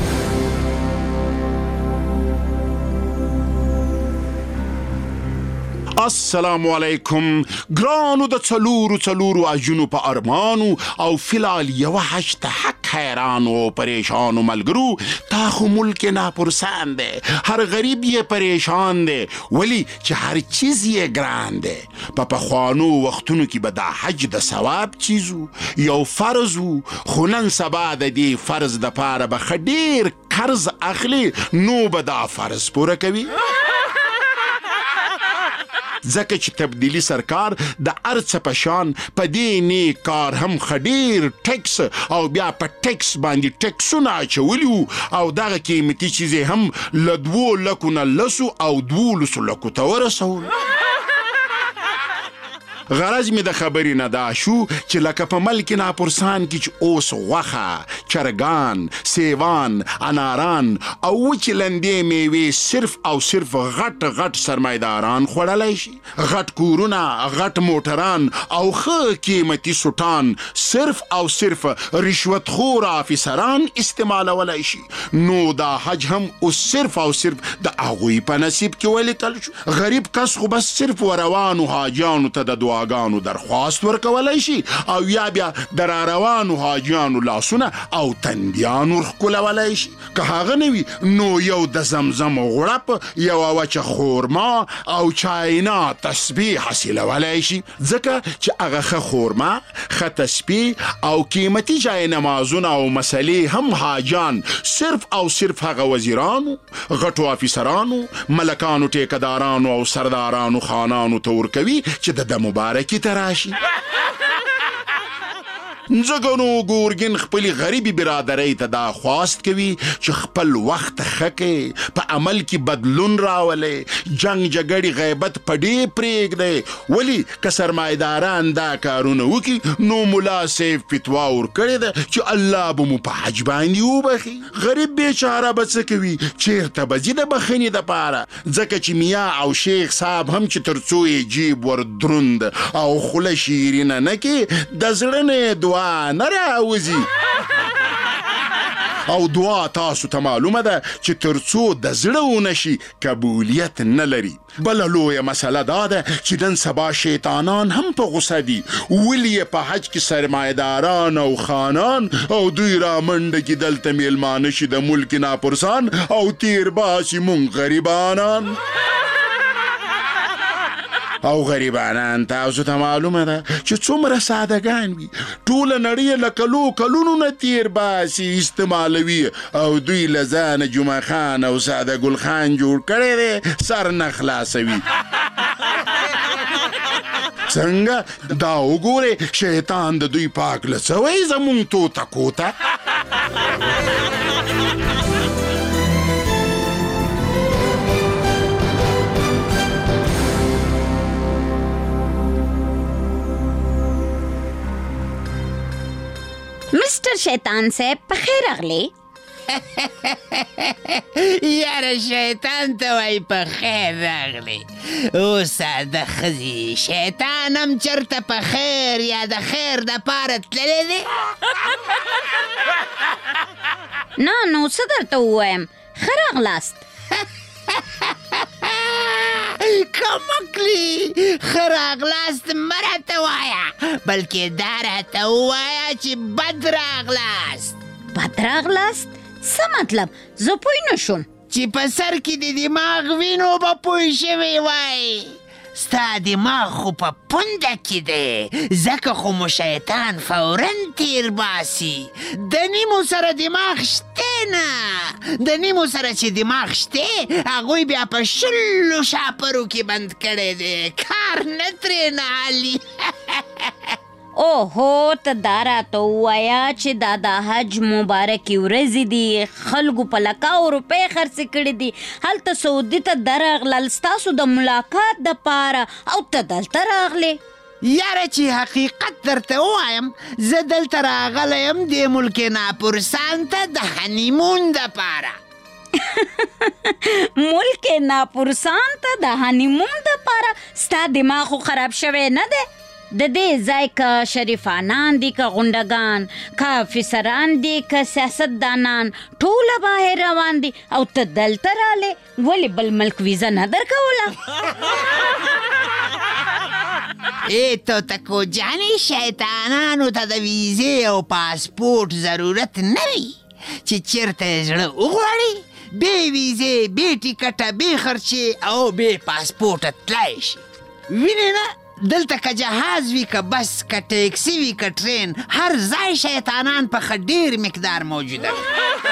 السلام علیکم ګرانو د څلورو اجونو په ارمانو او فلال یو حشت حق حیرانو پریشانو ملګرو. تا خو ملک ناپرسان دی، هر غریب یې پریشان دی، ولی چې هر چیز یې ګران دی. په پخوانو وختونو کې به دا حج د ثواب چیزو یو فرض وو، خو نن سبا د دې فرض د پاره به ډیر قرض اخلي، نو به دا فرض پوره کوي. ځکه چې تبدیلی سرکار د ارڅ په شان په دې نیک کار هم خډیر ټیکس او بیا په ټیکس باندې ټیکسونه اچولي او دغه قیمتي چیزې هم له 2 لکو نه 10 او 12 لکو ته ورسول. غرض می د خبرې نه دا شو چې لکه په ملک ناپرسان کې چې اوس غوښه، چرګان، سیوان، اناران او وچې لندې میوې صرف او صرف غټ سرمایداران خوړلی شي. غټ کورونه، غټ موټران او ښه قیمتي سوټان صرف او صرف رشوت خور افیسران استعمالولی شي. نو دا حج هم اوس صرف او صرف د هغوی په نصیب کې ولیکل شو. غریب کس خو بس صرف روانو حاجیانو ته د دعاګانو درخواست ورکولای شي او یا بیا در روانو حاجیانو لاسونه او تندیانو ورښکلولی شي. که هغه نه وي نو یو د زمزم غوړپ، یو وچه خورما او چاینا تسبیح حاصلولی شي. ځکه چې هغه ښه خورما، ښه تسبیح او قیمتي جای نمازونه او مسلې هم حاجان صرف او صرف هغه وزیرانو، غټو افیسرانو، ملکانو، ټیکدارانو او سردارانو خانانو ته ورکوي چې د مبارکی تراشی. ځکه نو ګورګین خپل غریبي برادرۍ ته دا خواست کوي چې خپل وخت خکې په عمل کې بدلون راولي، جنگ جګړې غیبت پډې پرېږدي. ولی که سرمایداران دا کارونه وکړي نو ملا سیف فتوا ورکړې ده چې الله به مو په حج باندې وبخي. غریب بیچاره به څه کوي؟ چیرته به ځي د بخښنې دپاره؟ ځکه چې میا او شیخ صاحب هم چې تر څو یې جیب ور دروند او خوله شیرینه نه کړي د زړه نه دعا نه راوځي. او دعا تاسو ته معلومه ده چې تر څو د زړه ونه شي قبولیت نه لري. بله لویه مسله دا ده چې نن سبا شیطانان هم په غوسه دي. ولې په حج کې سرمایداران او خانان او دوی را منډه کې دلته میلمانه شي د ملک ناپرسان او تیر باسي مونږ غریبانان. او غریبانان تاسو ته معلومه ده چې څومره سادهګان وي. ټوله نړۍ له کلونو نه تیر باسي، استعمالوي او دوی له ځانه جمعه خان او ساده ګل خان جوړ کړی دی، سر نه خلاصوي. څنګه دا وګورئ شیطان د دوی پاک لڅوی زمونږ توته کوته. मिस्टर शैतान साहब बखैर अगले یاره شیطان ته وای په خیر راغلی. اوسه د ښځې شیطان هم چېرته په خیر یا د خیر دپاره تللی دی؟ نه نو څه درته ووایم، ښه راغلاست. کمکلی ښه راغلاست مه راته وایه، بلکې دا راته ووایه چې بد راغلاست. بد راغلاست؟ څه مطلب؟ زه پوه نه شوم. چې په سر کې د دماغ وینو به پوه شوې وای. ستا دماغ خو په پونده کې دی، ځکه خو مو شیطان فوراً تیر باسي. د نیمو سره دماغ شته نه، د نیمو سره چې دماغ شته هغوی بیا په شلو شاپرو کې بند کړی دی، کار نه ترې نه حالي. اوهو ته دا راته ووایه چې دا د حج مبارکې ورځې دي، خلکو په لکاو روپۍ خرڅې کړي دي، هلته سعودي ته درغلل ستاسو د ملاقات دپاره او ته دلته راغلې. یاره چې حقیقت درته ووایم، زه دلته راغلی یم دې ملک ناپورسان ته د هنیمون دپاره. ملک ناپورسان ته د هنیمون دپاره؟ ستا دماغ خو خراب شوی نه دی؟ د دې ځای که شریفانان دي که غونډګان که افیسران دي که سیاستدانان ټوله بهر روان دي او ته دلته رالې، ولې بل ملک ویزه نه درکوله؟ ای توتکو جانې شیطانانو ته د ویزې او پاسپورټ ضرورت نه وي، چې چېرته یې زړه وغواړي بې ویزې بې ټیکټه بې خرچې او بې پاسپورټه تلای شي. وینې نه دلته که جهاز وي که بس که ټیکسي وي که ټرین، هر ځای شیطانان په ښه ډېر مقدار موجوده وي.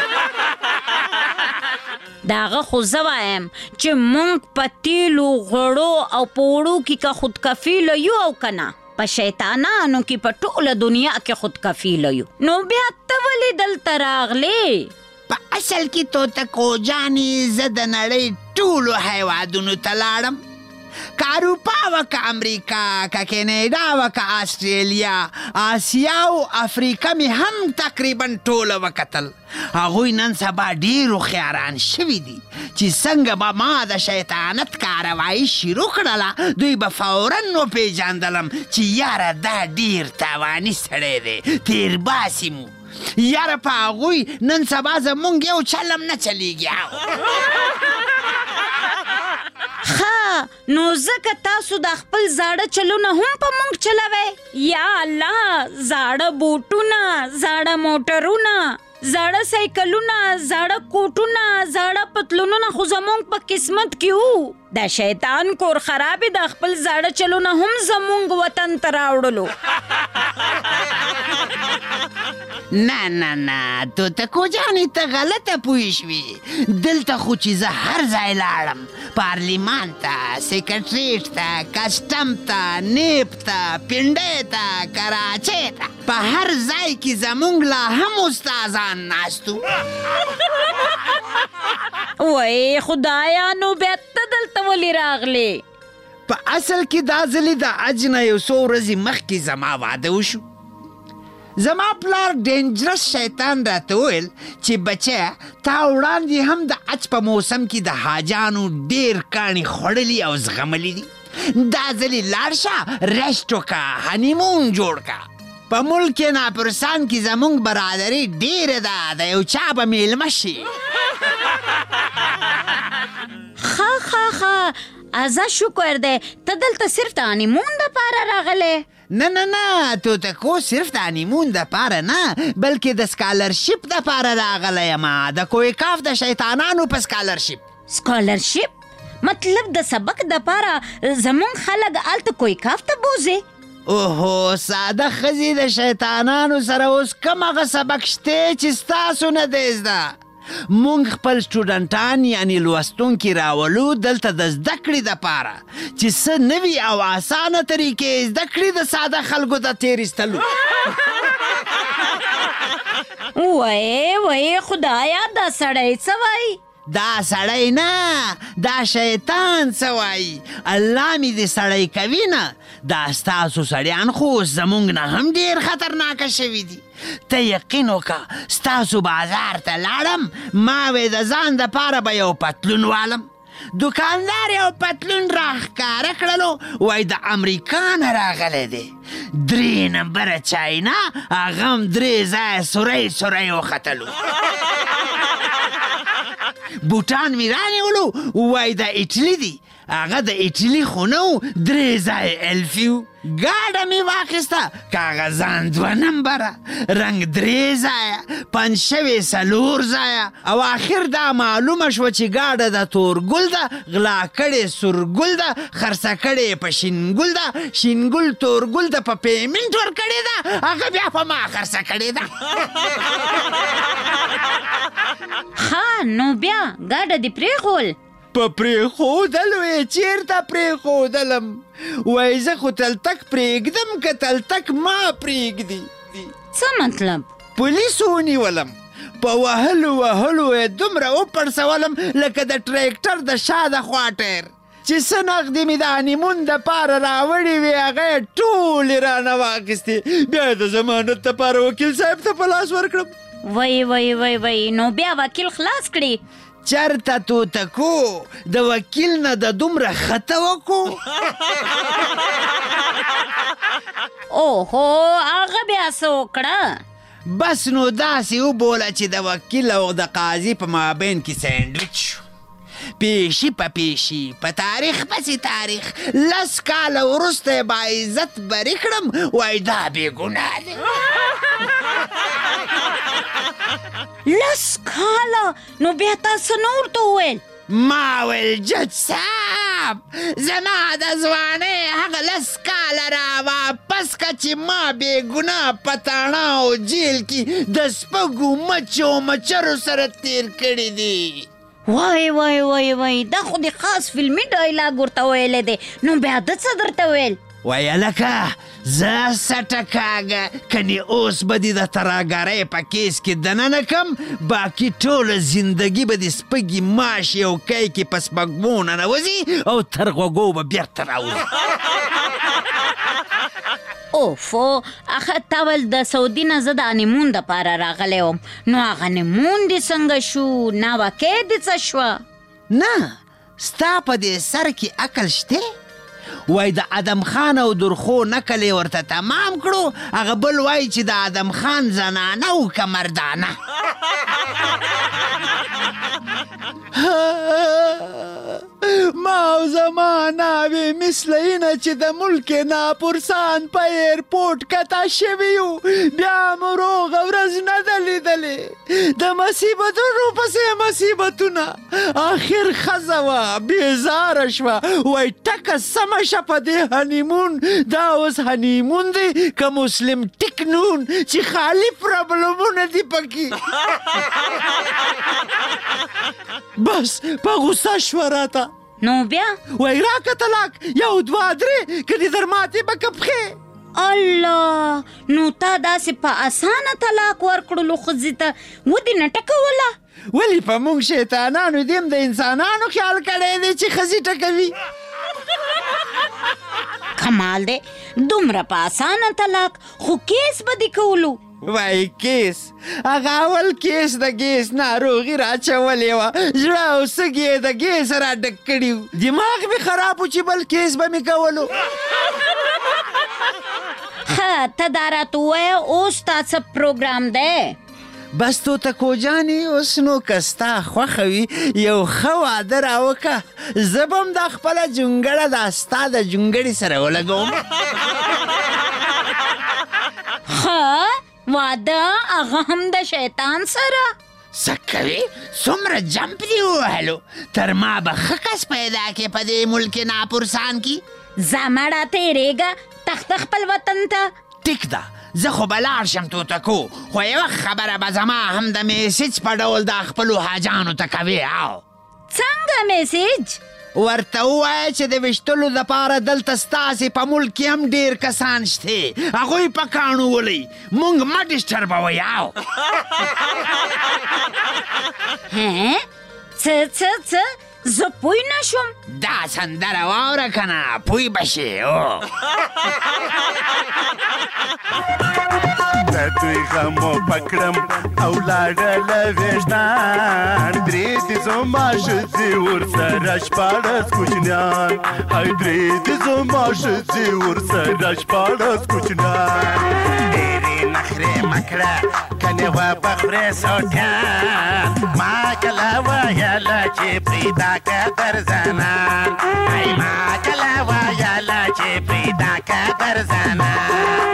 د هغه خو زه وایم چې موږ په تیلو غوړو او په وړو کې که خودکفیله یو او که نه، په شیطانانو کې په ټوله دنیا کې خودکفیله یو، نو بیا ته ولې دلته راغلې؟ په اصل کې توتکو جانې زه د نړۍ ټولو هیوادونو ته لاړم، که اروپا و که امریکا که کینیډا و که آسټرالیا، آسیا او افریقا مې هم تقریبا ټوله وکتل. هغوی نن سبا ډېر هوښیاران شوي دي چې څنګه به ما د شیطانت کاروایي شروع کړله، دوی به فوراً وپېژندلم چې یاره دا ډېر تاواني سړی دی، تیر باسي مو. یاره په هغوی نن سبا زمونږ یو چلم نه چلیږي. ښه نو ځکه تاسو د خپل زاړه چلونه هم په موږ چلوئ؟ یا الله، زاړه بوټونه، زاړه موټرونه، زاړه سایکلونه، زاړه کوټونه، زاړه پتلونونه خو زمونږ په قسمت کې وو. د شیطان کور خرابې د خپل زاړه چلونه هم زمونږ وطن ته راوړلو. نه نه نه توتکو جانې ته غلطه پوه شوې. دلته خو چې زه هر ځای لاړم، پارلیمان ته، سیکرټریټ ته، کسټم ته، نیب ته، پنډۍ ته، کراچۍ ته، په هر ځای کې زمونږ لا هم استادان ناستو. وای خدایا، نو بیا ته دلته ولې راغلې؟ په اصل کې دا ځلې د حج نه یو څو ورځې مخکې زما واده وشو. زما پلار ډینجرس شیطان راته وویل چې بچه تا وړاندې هم د حج په موسم کې د حاجانو ډېر کاڼي خوړلي او زغملي دي، دا ځلې لاړ شه ریسټ وکړه، هنیمون جوړ کړه. په ملک ناپورسان کې زمونږ برادري ډېره ده، د یو چا به میلمه شي. ښه ازا شکر دی، ته دلته صرف د هنیمون دپاره راغلی؟ نه نه نه توتکو، صرف د هنیمون دپاره نه، بلکې د سکالرشپ دپاره راغلی یم، د کویکاف د شیطانانو په سکالرشپ. سکالرشپ؟ مطلب د سبق دپاره زمونږ خلک هلته کویکاف ته بوځي؟ اوهو ساده ښځې د شیطانانو سره اوس کم هغه سبق شته چې ستاسو نه دی زده. مونږ خپل سټوډنټان یعنی لوستونکي راولو دلته د زده کړې دپاره چې څه نوي او اسانه طریقې زده کړي د ساده خلکو د تېر ایستلو. وای خدایا، دا سړی څه وایي؟ دا سړی نه دا شیطان څه وایي الله مې دې سړی کوي نه دا ستاسو سړیان خو زمونږ نه هم ډېر خطرناکه شوي دي ته یقین وکړه ستاسو بازار ته لاړم ما وې د ځان دپاره به یو پتلون والم دکاندار یو پتلون راښکاره کړلو وای د امریکا نه راغلی دی 3 نمبره چاینا هغه هم 3 ځایه سوری سوری وختلو بوټان مې رانیولو وای د ایټلي دي هغه د ایټلي خو نه و 3 ځایه الفي و ګاډه مې واخیسته کاغذان 2 نمبره رنګ 3 ځایه پنجشوې 4 ځایه او آخر دا معلومه شوه چې ګاډه د تورګل ده غلا کړې سورګل ده خرڅه کړې په شینګل ده شینګل تورګل ده په پیمنټ ورکړې ده هغه بیا په ما خرڅه کړې ده ها نو بیا ګاډه دې پرېښول په پرېښودلو یې چېرته پرېښودلم وایي زه خو تلتک پرېږدم که تلتک ما پرېږدي څه مطلب پولیسو ونیولم په وهلو وهلو یې دومره وپړسولم لکه د ټریکټر د شا د خوا ټایر چې څه نغدې مې د هنیمون دپاره راوړې وې هغه یې ټولې رانه واخیستې بیا یې د ضمانت دپاره وکیل صاحب ته په لاس ورکړم وای نو بیا وکیل خلاص کړي چرته توتکو د وکیل نه د دومره خطه وکو اوهو هغه بیا څه وکړه بس نو داسې وبوله چې د وکیل او د قاضي په مابین کې سینډویچ شو پیشي په پیشي په تاریخ پسې تاریخ 10 کاله وروسته یې باعزت بري کړم وای دا بېګناه دی 10 کاله نو بیا تاسو نو ورته وویل ما ویل جج صاحب زما د ځوانۍ هغه 10 کاله را واپس که چې ما بېګناه په تاڼه او جیل کې د سپږو مچو مچرو سره تیر کړي دي وای دا خو د خاص فلمي ډایلاګ ورته ویلی دی نو بیا ده څه درته ویل وای هلکه زه سټه کاږه کنې اوس به دې د تراګرۍ په کیس کې دننه کم باقي ټوله زندګي به د سپږي ماشې او کی کې په سپږمو ننوځي او تر غوږو به بیرته راوځي اوفو اخه تا ول د سعودي نه زه د هنیمون دپاره راغلی وم نو هغه هنیمون دې څنګه شو ناوکۍ دې څه شوه نه ستا په دې سر کې عقل شته وای د ادم خان او درخو نکل یې ورته تمام کړو هغه بل وای چې د ادم خان زنانه او که مردانه ما او زما ناوې مثل اینه چې د ملک ناپرسان په ایرپورټ کته شوي یو بیا مو روغه ورځ نه ده لیدلې د مصیبتونو پسې مصیبتونه آخر ښځه وه بېزاره شوه وای ټکه سمه شه په دې هنیمون دا اوس هنیمون دی که مسلم ټیک نون چې خالي پرابلمونه دي پکې بس په غوسه شوه راته نو بیا وای راکه طلاق 1 2 3 که دې در ماتې به که پښې الله نو تا داسې په اسانه طلاق ورکړلو ښځې ته ودې نه ټکوله ولې په موږ شیطانانو دې هم د انسانانو خیال کړی دی چې ښځې ټکوي کمال دی دومره په اسانه طلاق خو کیس به دې کولو وای کیس هغه اول کیس د ګیس ناروغي راچولې وه زړه او سږي یې د ګیس را ډک کړي وو دماغ مې خراب و چې بل کیس به مې کولو ښه ته دا راته ووایه اوس تا څه پروګرام دی بس توتکو جانې اوس نو که ستا خوښه وي یو ښه واده راوکه زه به هم دا خپله جونګړه دا ستا د جونګړې سره ولګوم ښه واده هغه هم د شیطان سره څه کوې څومره جمپ دې ووهلو تر ما به ښه کس پیدا کې په دې ملک ناپرسان کې ځه مړه تېرېږه تخته خپل وطن ته ټیک ده زه خو به لاړ شم توتکو خو یوه خبره به زما هم د میسج په ډول دا خپلو حاجانو ته کوې او څنګه میسج ورته ووایه چې د ویشتلو دپاره دلته ستاسې په ملک کې هم ډېر کسان شته هغوی په کاڼو ولئ موږ مه ډسټربوئ او څه زه پوی نشم. دا سندره واوره کنه پوی بشي. د دوی غمو پکړم او لاړل وېشتان درې دي زما ښځې ورسره شپاړس کوچنیان هی درې دي زما ښځې ورسره شپاړس کوچنیان ډېرې نخرې مه کړه کنې وبه خورې سوټیان ما کله ویله چې پیدا که در زنان هی ما کله ویله چې پیدا که در زنان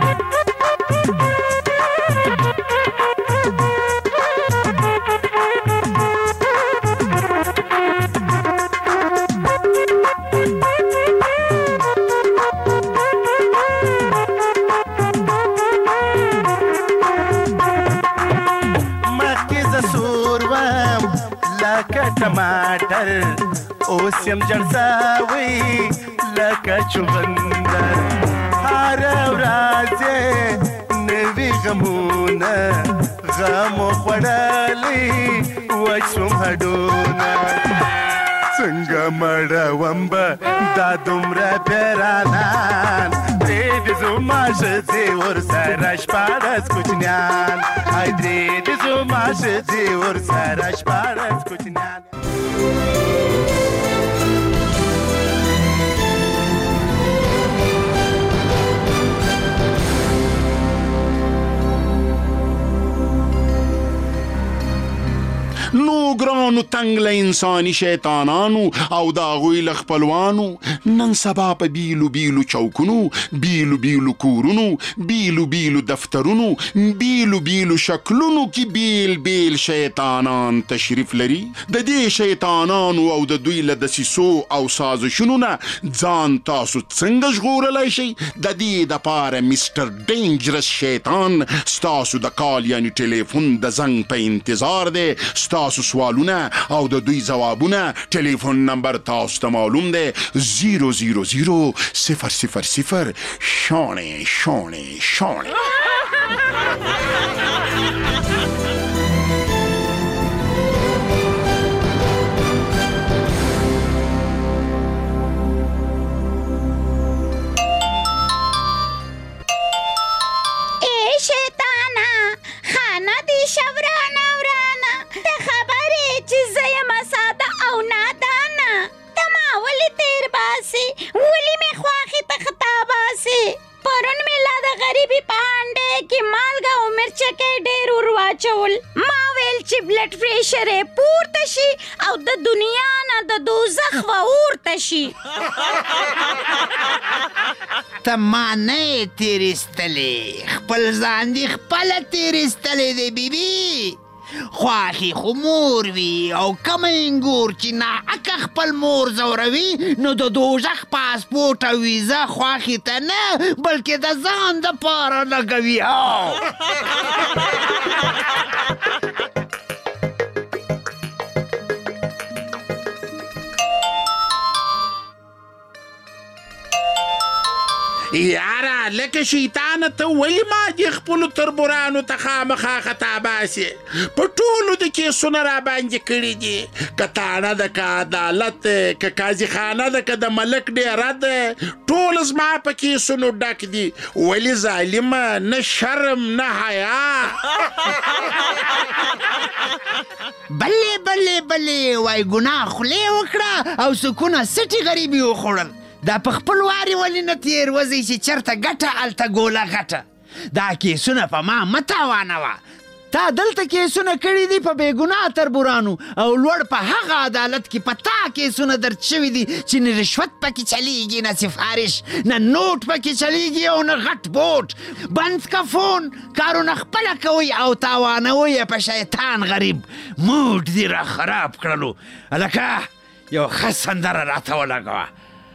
टमाटर ओसम जड़सावी लका चुगंदर हर राजे नवी गमूना गमो पड़ाली वचुम हडोना संगमड़ा वंबा दादुमरा पेरानान Dread zumash ziur sarash paras kuchnian Ay dread zumash ziur sarash paras kuchnian نو ګرانو تنګله انساني شیطانانو او د هغوی له خپلوانو نن سبا په بیلو بیلو چوکونو بیلو بیلو کورونو بیلو بیلو دفترونو بیلو بیلو شکلونو کې بیل بیل شیطانان تشریف لري. د دې شیطانانو او د دوی له دسیسو او سازشونو نه ځان تاسو څنګه ژغورلی شئ؟ د دې دپاره مسټر ډینجرس شیطان ستاسو د کال یعنی ټلیفون د زنګ په انتظار دی. ستاسو سوالونه او د دوی ځوابونه ټلیفون نمبر تاسو ته معلوم دی 000 شانه شیطانا خانه دی شورانا ورانا ته خبرې چې زه یم ساده او نادانه ته ما ولې تیر باسې ولې مې خواښې ته خطا باسې پرون مې لا د غریبي په هانډې کې مالګه او مرچکې ډېر ور واچول ما ویل چې بلډ پریشر یې پورته شي او د دنیا نه د دوزخ وورته شي. ته ما نه یې تېرېستلې خپل ځان دې خپله تېرېستلی دی بیبي. خواښې خو مور وي او کمه انګور چې ناحقه خپل مور ځوروي نو د دوزخ پاسپورټ او ویزه خواښې ته نه بلکې د ځان دپاره لګوي. یاره لکه شیطانه ته ولې ما دې خپلو تربورانو ته خامخا خطا باسې په ټولو د کیسونه را باندې کړي دي که تاڼه ده که عدالت که قاضي خانه ده که د ملک ډېره ده ټول زما په کیسونو ډک دي ولې ظالمه نه شرم نه حیا. بلې وای ګناه خولې وکړه او سکونه سټي غریبي وخوړل. دا په خپل وارې ولې نه تېروځئ چې چېرته ګټه هلته ګوله غټه. دا کیسونه په ما مه تاوانوه. تا دلته کیسونه کړي دي په بېګناه تربورانو او لوړ په هغه عدالت کې په تا کیسونه درد شوي دي چې نه رشوت پکې چلیږي نه سفارش نه نوټ پکې چلیږي او نه غټ بوټ. بند که فون کارونه خپله کوئ او تاوانوئ په شیطان غریب. موډ دې را خراب کړلو. هلکه یو ښه سندره راته ولګوه.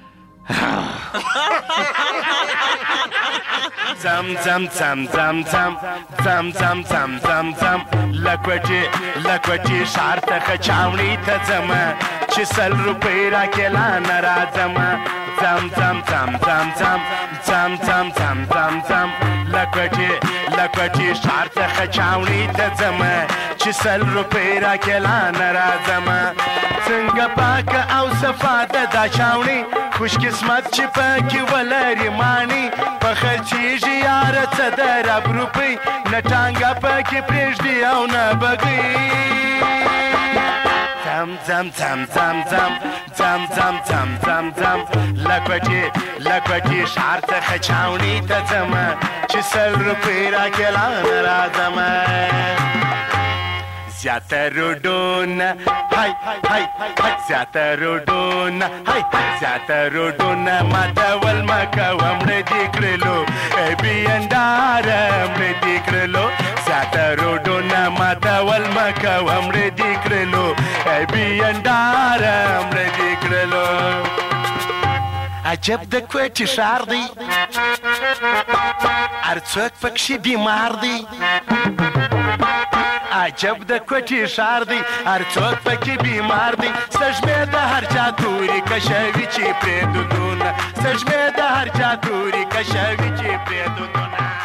زم زم زم زم زم زم زم زم زم زم لکوټي شار ته خچاونی ته زم چې سل روپۍ راکې لا نه راځم زم زم زم زم زم زم زم زم زم زم لکوټي لکوټي ښار څخه چاوڼي ته ځمه چې 100 روپۍ راکې لا نه راځمه څنګه پاکه او صفا ده دا چاوڼي خوش قسمت چې پکې ولري ماڼي په خرڅېږي یاره څه د رب روپۍ نه ټانګه پکې پرېږدي او نه بګۍ زم زم زم زم زم زم زم زم زم زم لکوټي ښار څخه چاوڼي ته ځمه چې 100 روپۍ راکې لا نه راځمه زیاته روډونه هاي هاي هاي زیاته روډونه هاي زیاته روډونه ماتول مه کوه مړه دې کړلو ای بینداره مړه دې کړلو زیاته روډونه ماتول مه کوه مړه دې کړلو ای بینداره مړه دې کړلو عجب د کوټې ښار دی هر څوک پکښې بیمار دی عجب د کوټې ښار دی هر څوک پکې بیمار دی سږمې د هر چا توري کشوي چې پرې دودونه سږمې د هر چا توري کشوي چې پرې دودونه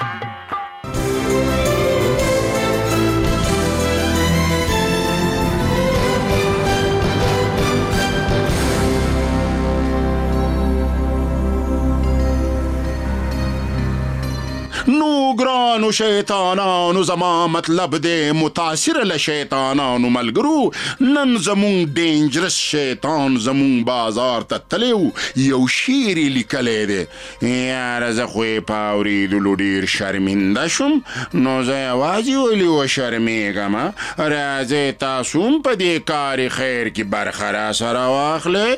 نو ګرانو شیطانانو زما مطلب دی متاثر له شیطانانو ملګرو نن زمونږ ډینجرس شیطان زمونږ بازار ته تللی و یو شعر یې لیکلی دی یاره زه خو یې په اورېدلو ډېر شرمنده شوم نو زه یوازې ولې وشرمېږم راځئ تاسو هم په دې کار خیر کې برخه راسره واخلئ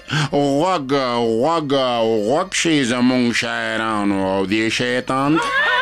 غوږ شئ زمونږ شاعرانو او دې شیطان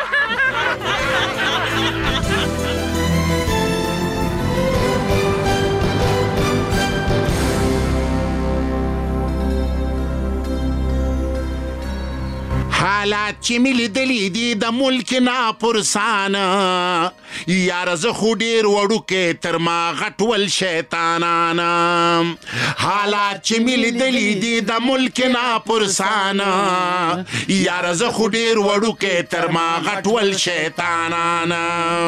حالات چې مې لیدلي دي د ملک ناپرسانه یاره زه خو ډېر وړوکی تر ما غټ ول شیطانانه حالات چې مې لیدلي دي د ملک ناپرسانه یاره زه خو ډېر وړوکی تر ما غټ ول شیطانانه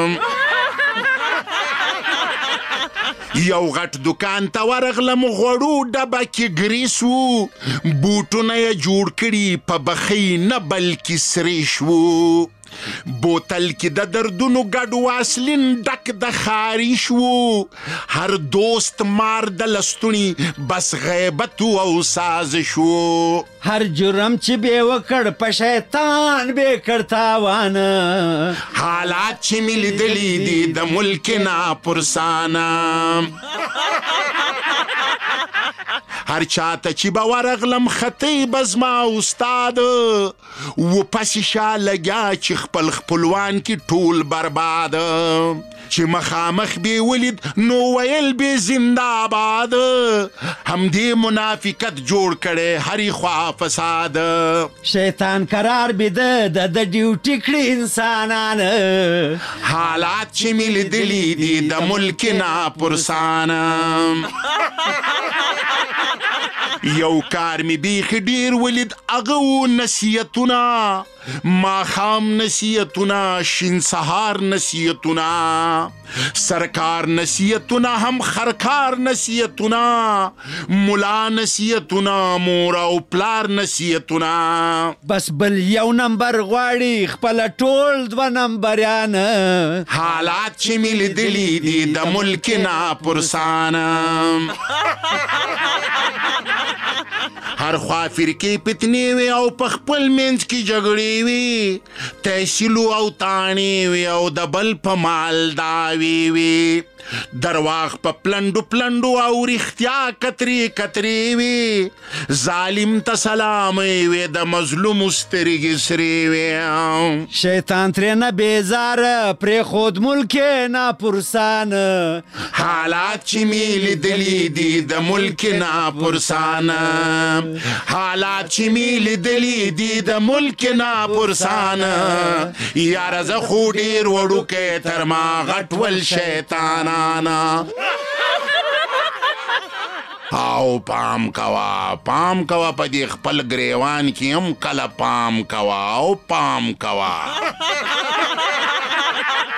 یو غټ دکان ته ورغلم غوړو ډبه کې ګریس و بوټونه یې جوړ کړي په بخۍ نه بلکې سریش و بوتل کې د دردونو ګډ واسلین ډک د خارش و هر دوست مار د لستونی بس غیبت او سازش و هر جرم چې به وکړ په شیطان به کړ تاوانه حالات چې مې لیدلي دي د ملک ناپرسانه هر چاته چې به ورغلم خطی به زما استاد و پسې شا لګیا چې خپل خپلوان کې ټول برباد چې مخامخ به ولید نو ویل به زنده‌باد همدې منافقت جوړ کړي هرې خوا فساد شیطان قرار به د ډیوټي کړي انسانان حالات چې مې لیدلي دي د ملک ناپرسانه یو کار می بیخي ډیر ولید هغه و نصیحتونه ماښام نصیحتونه شین سهار نصیحتونه سرکار نصیحتونه هم خرکار نصیحتونه ملا نصیحتونه مور او پلار نصیحتونه بس بل یو نمبر غواړي خپله ټول 2 نمبریان حالات چې مې لیدلي دي د ملک ناپرسانه هر خوا فرقې فتنې وي او په خپل منځ کې جګړې وي تحصیلو او تاڼې وي او د بل په مالداوي وي درواغ په پلنډو پلنډو او رښتیا کترې کترې وي ظالم ته سلامې وي د مظلوم سترګې سرې وي شیطان ترېنه بیزاره پرېښود ملک ناپرسانه حالات چې مې لیدلي دي د ملک ناپرسانه حالات چې مې لیدلي دي د ملک ناپرسانه یاره زه خو ډېر وړوکی تر ما غټ ول شیطانه او پام کوا په دې خپل ګریوان کې هم کله پام کوا او پام کوا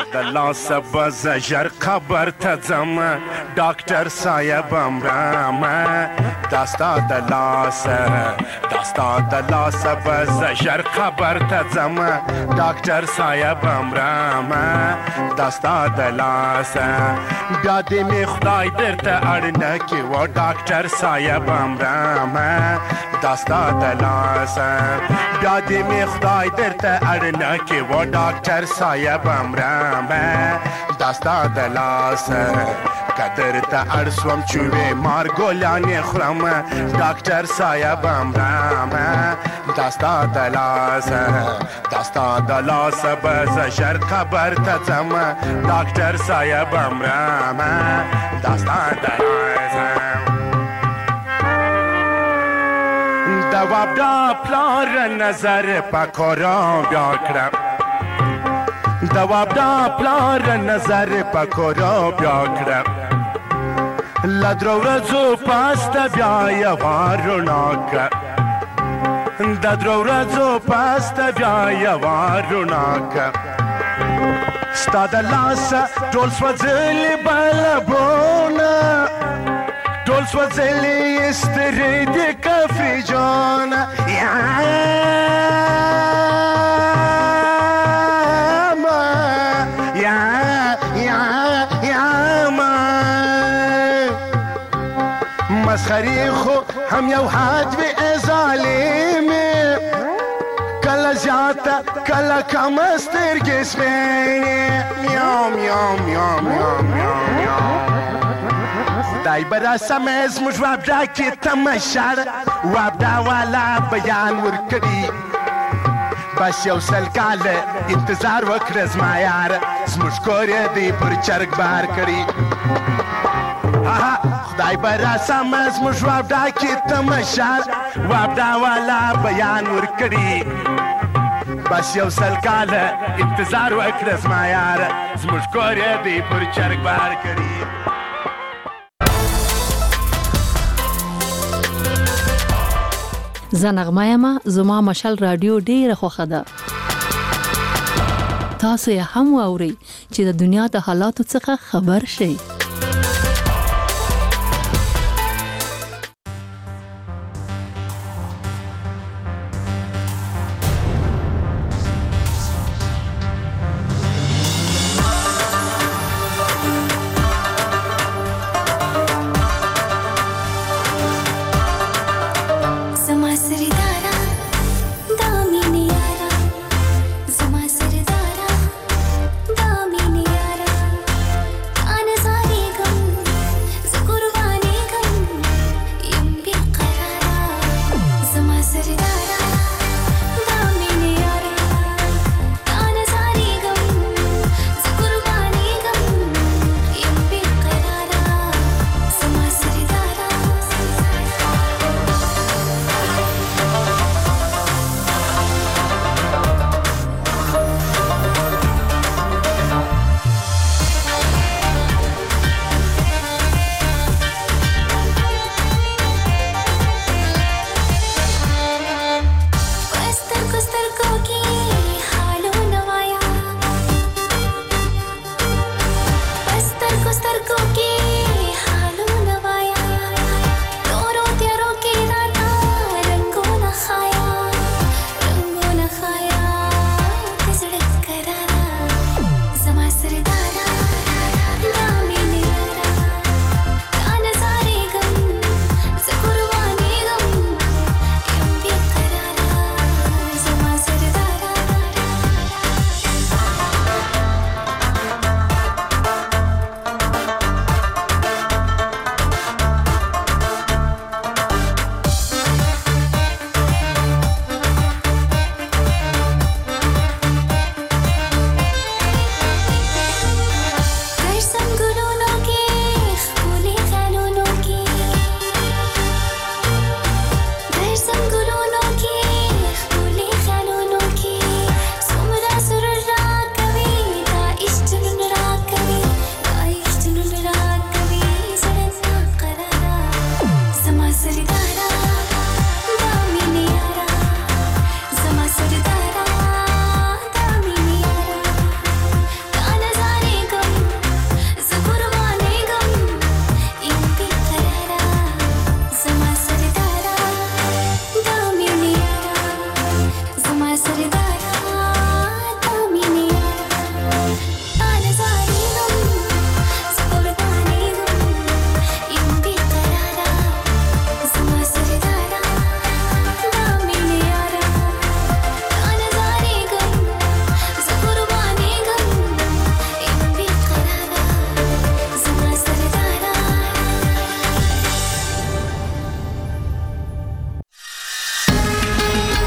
د لاسه به زه ژر قبر ته ځم ډاکټر صاحب مرمه دا ستا د لاسه به زه ژر قبر ته ځم ډاکټر صاحب مرمه دا ستا د لاسه بیا دې مې خدای درته اړ نه کې و ډاکټر صاحب مرمه دا ستا د لاسه بیا دې مې خدای درته اړ نه کې و ډاکټر صاحب مرمه دا ستا د لاسه قدر ته اړ سوم چې وې مار ګلانې خورم ډاکټر صاحب مرمه دا ستا د لاسه به زه ژر قبر ته ځم ډاکټر صاحب مرمه دا ستا د لاسه د وابدا پلار نظر په کورا بیا کړم د وابدا پلار نظر په کورا بیا کړم له درو ورځو پاسته بیا یوه رڼا کړه د درو ورځو پاسته بیا یوه رڼا کړه ستا د لاسه ټول سوځلي بلبونه ټول سوځلي سترې د کفري جانه مسخري خو هم یو حد وي ظالمې کله زیاته کله کمه سترګې سپینې میاو میاو میاو میاو میاو میاو خدای به راسمې زموږ وابدا کې تمشه ده وابدا والا بیان ورکړي بس یو سل کاله انتظار وکړه زما یاره زموږ کور یې دی پر چرګ بار کړي خدای به راسمه زموږ وابدا کې تمشه وابدا والا بیان ورکړي بس یو سل کاله انتظار وکړه زما یاره زموږ کور یې دی پر چرګ بار کړي زه نغمه یم زما مشال رادیو ډیره خوښه ده تاسو یې هم واورئ چې د دنیا د حالاتو څخه خبر شئ Sarida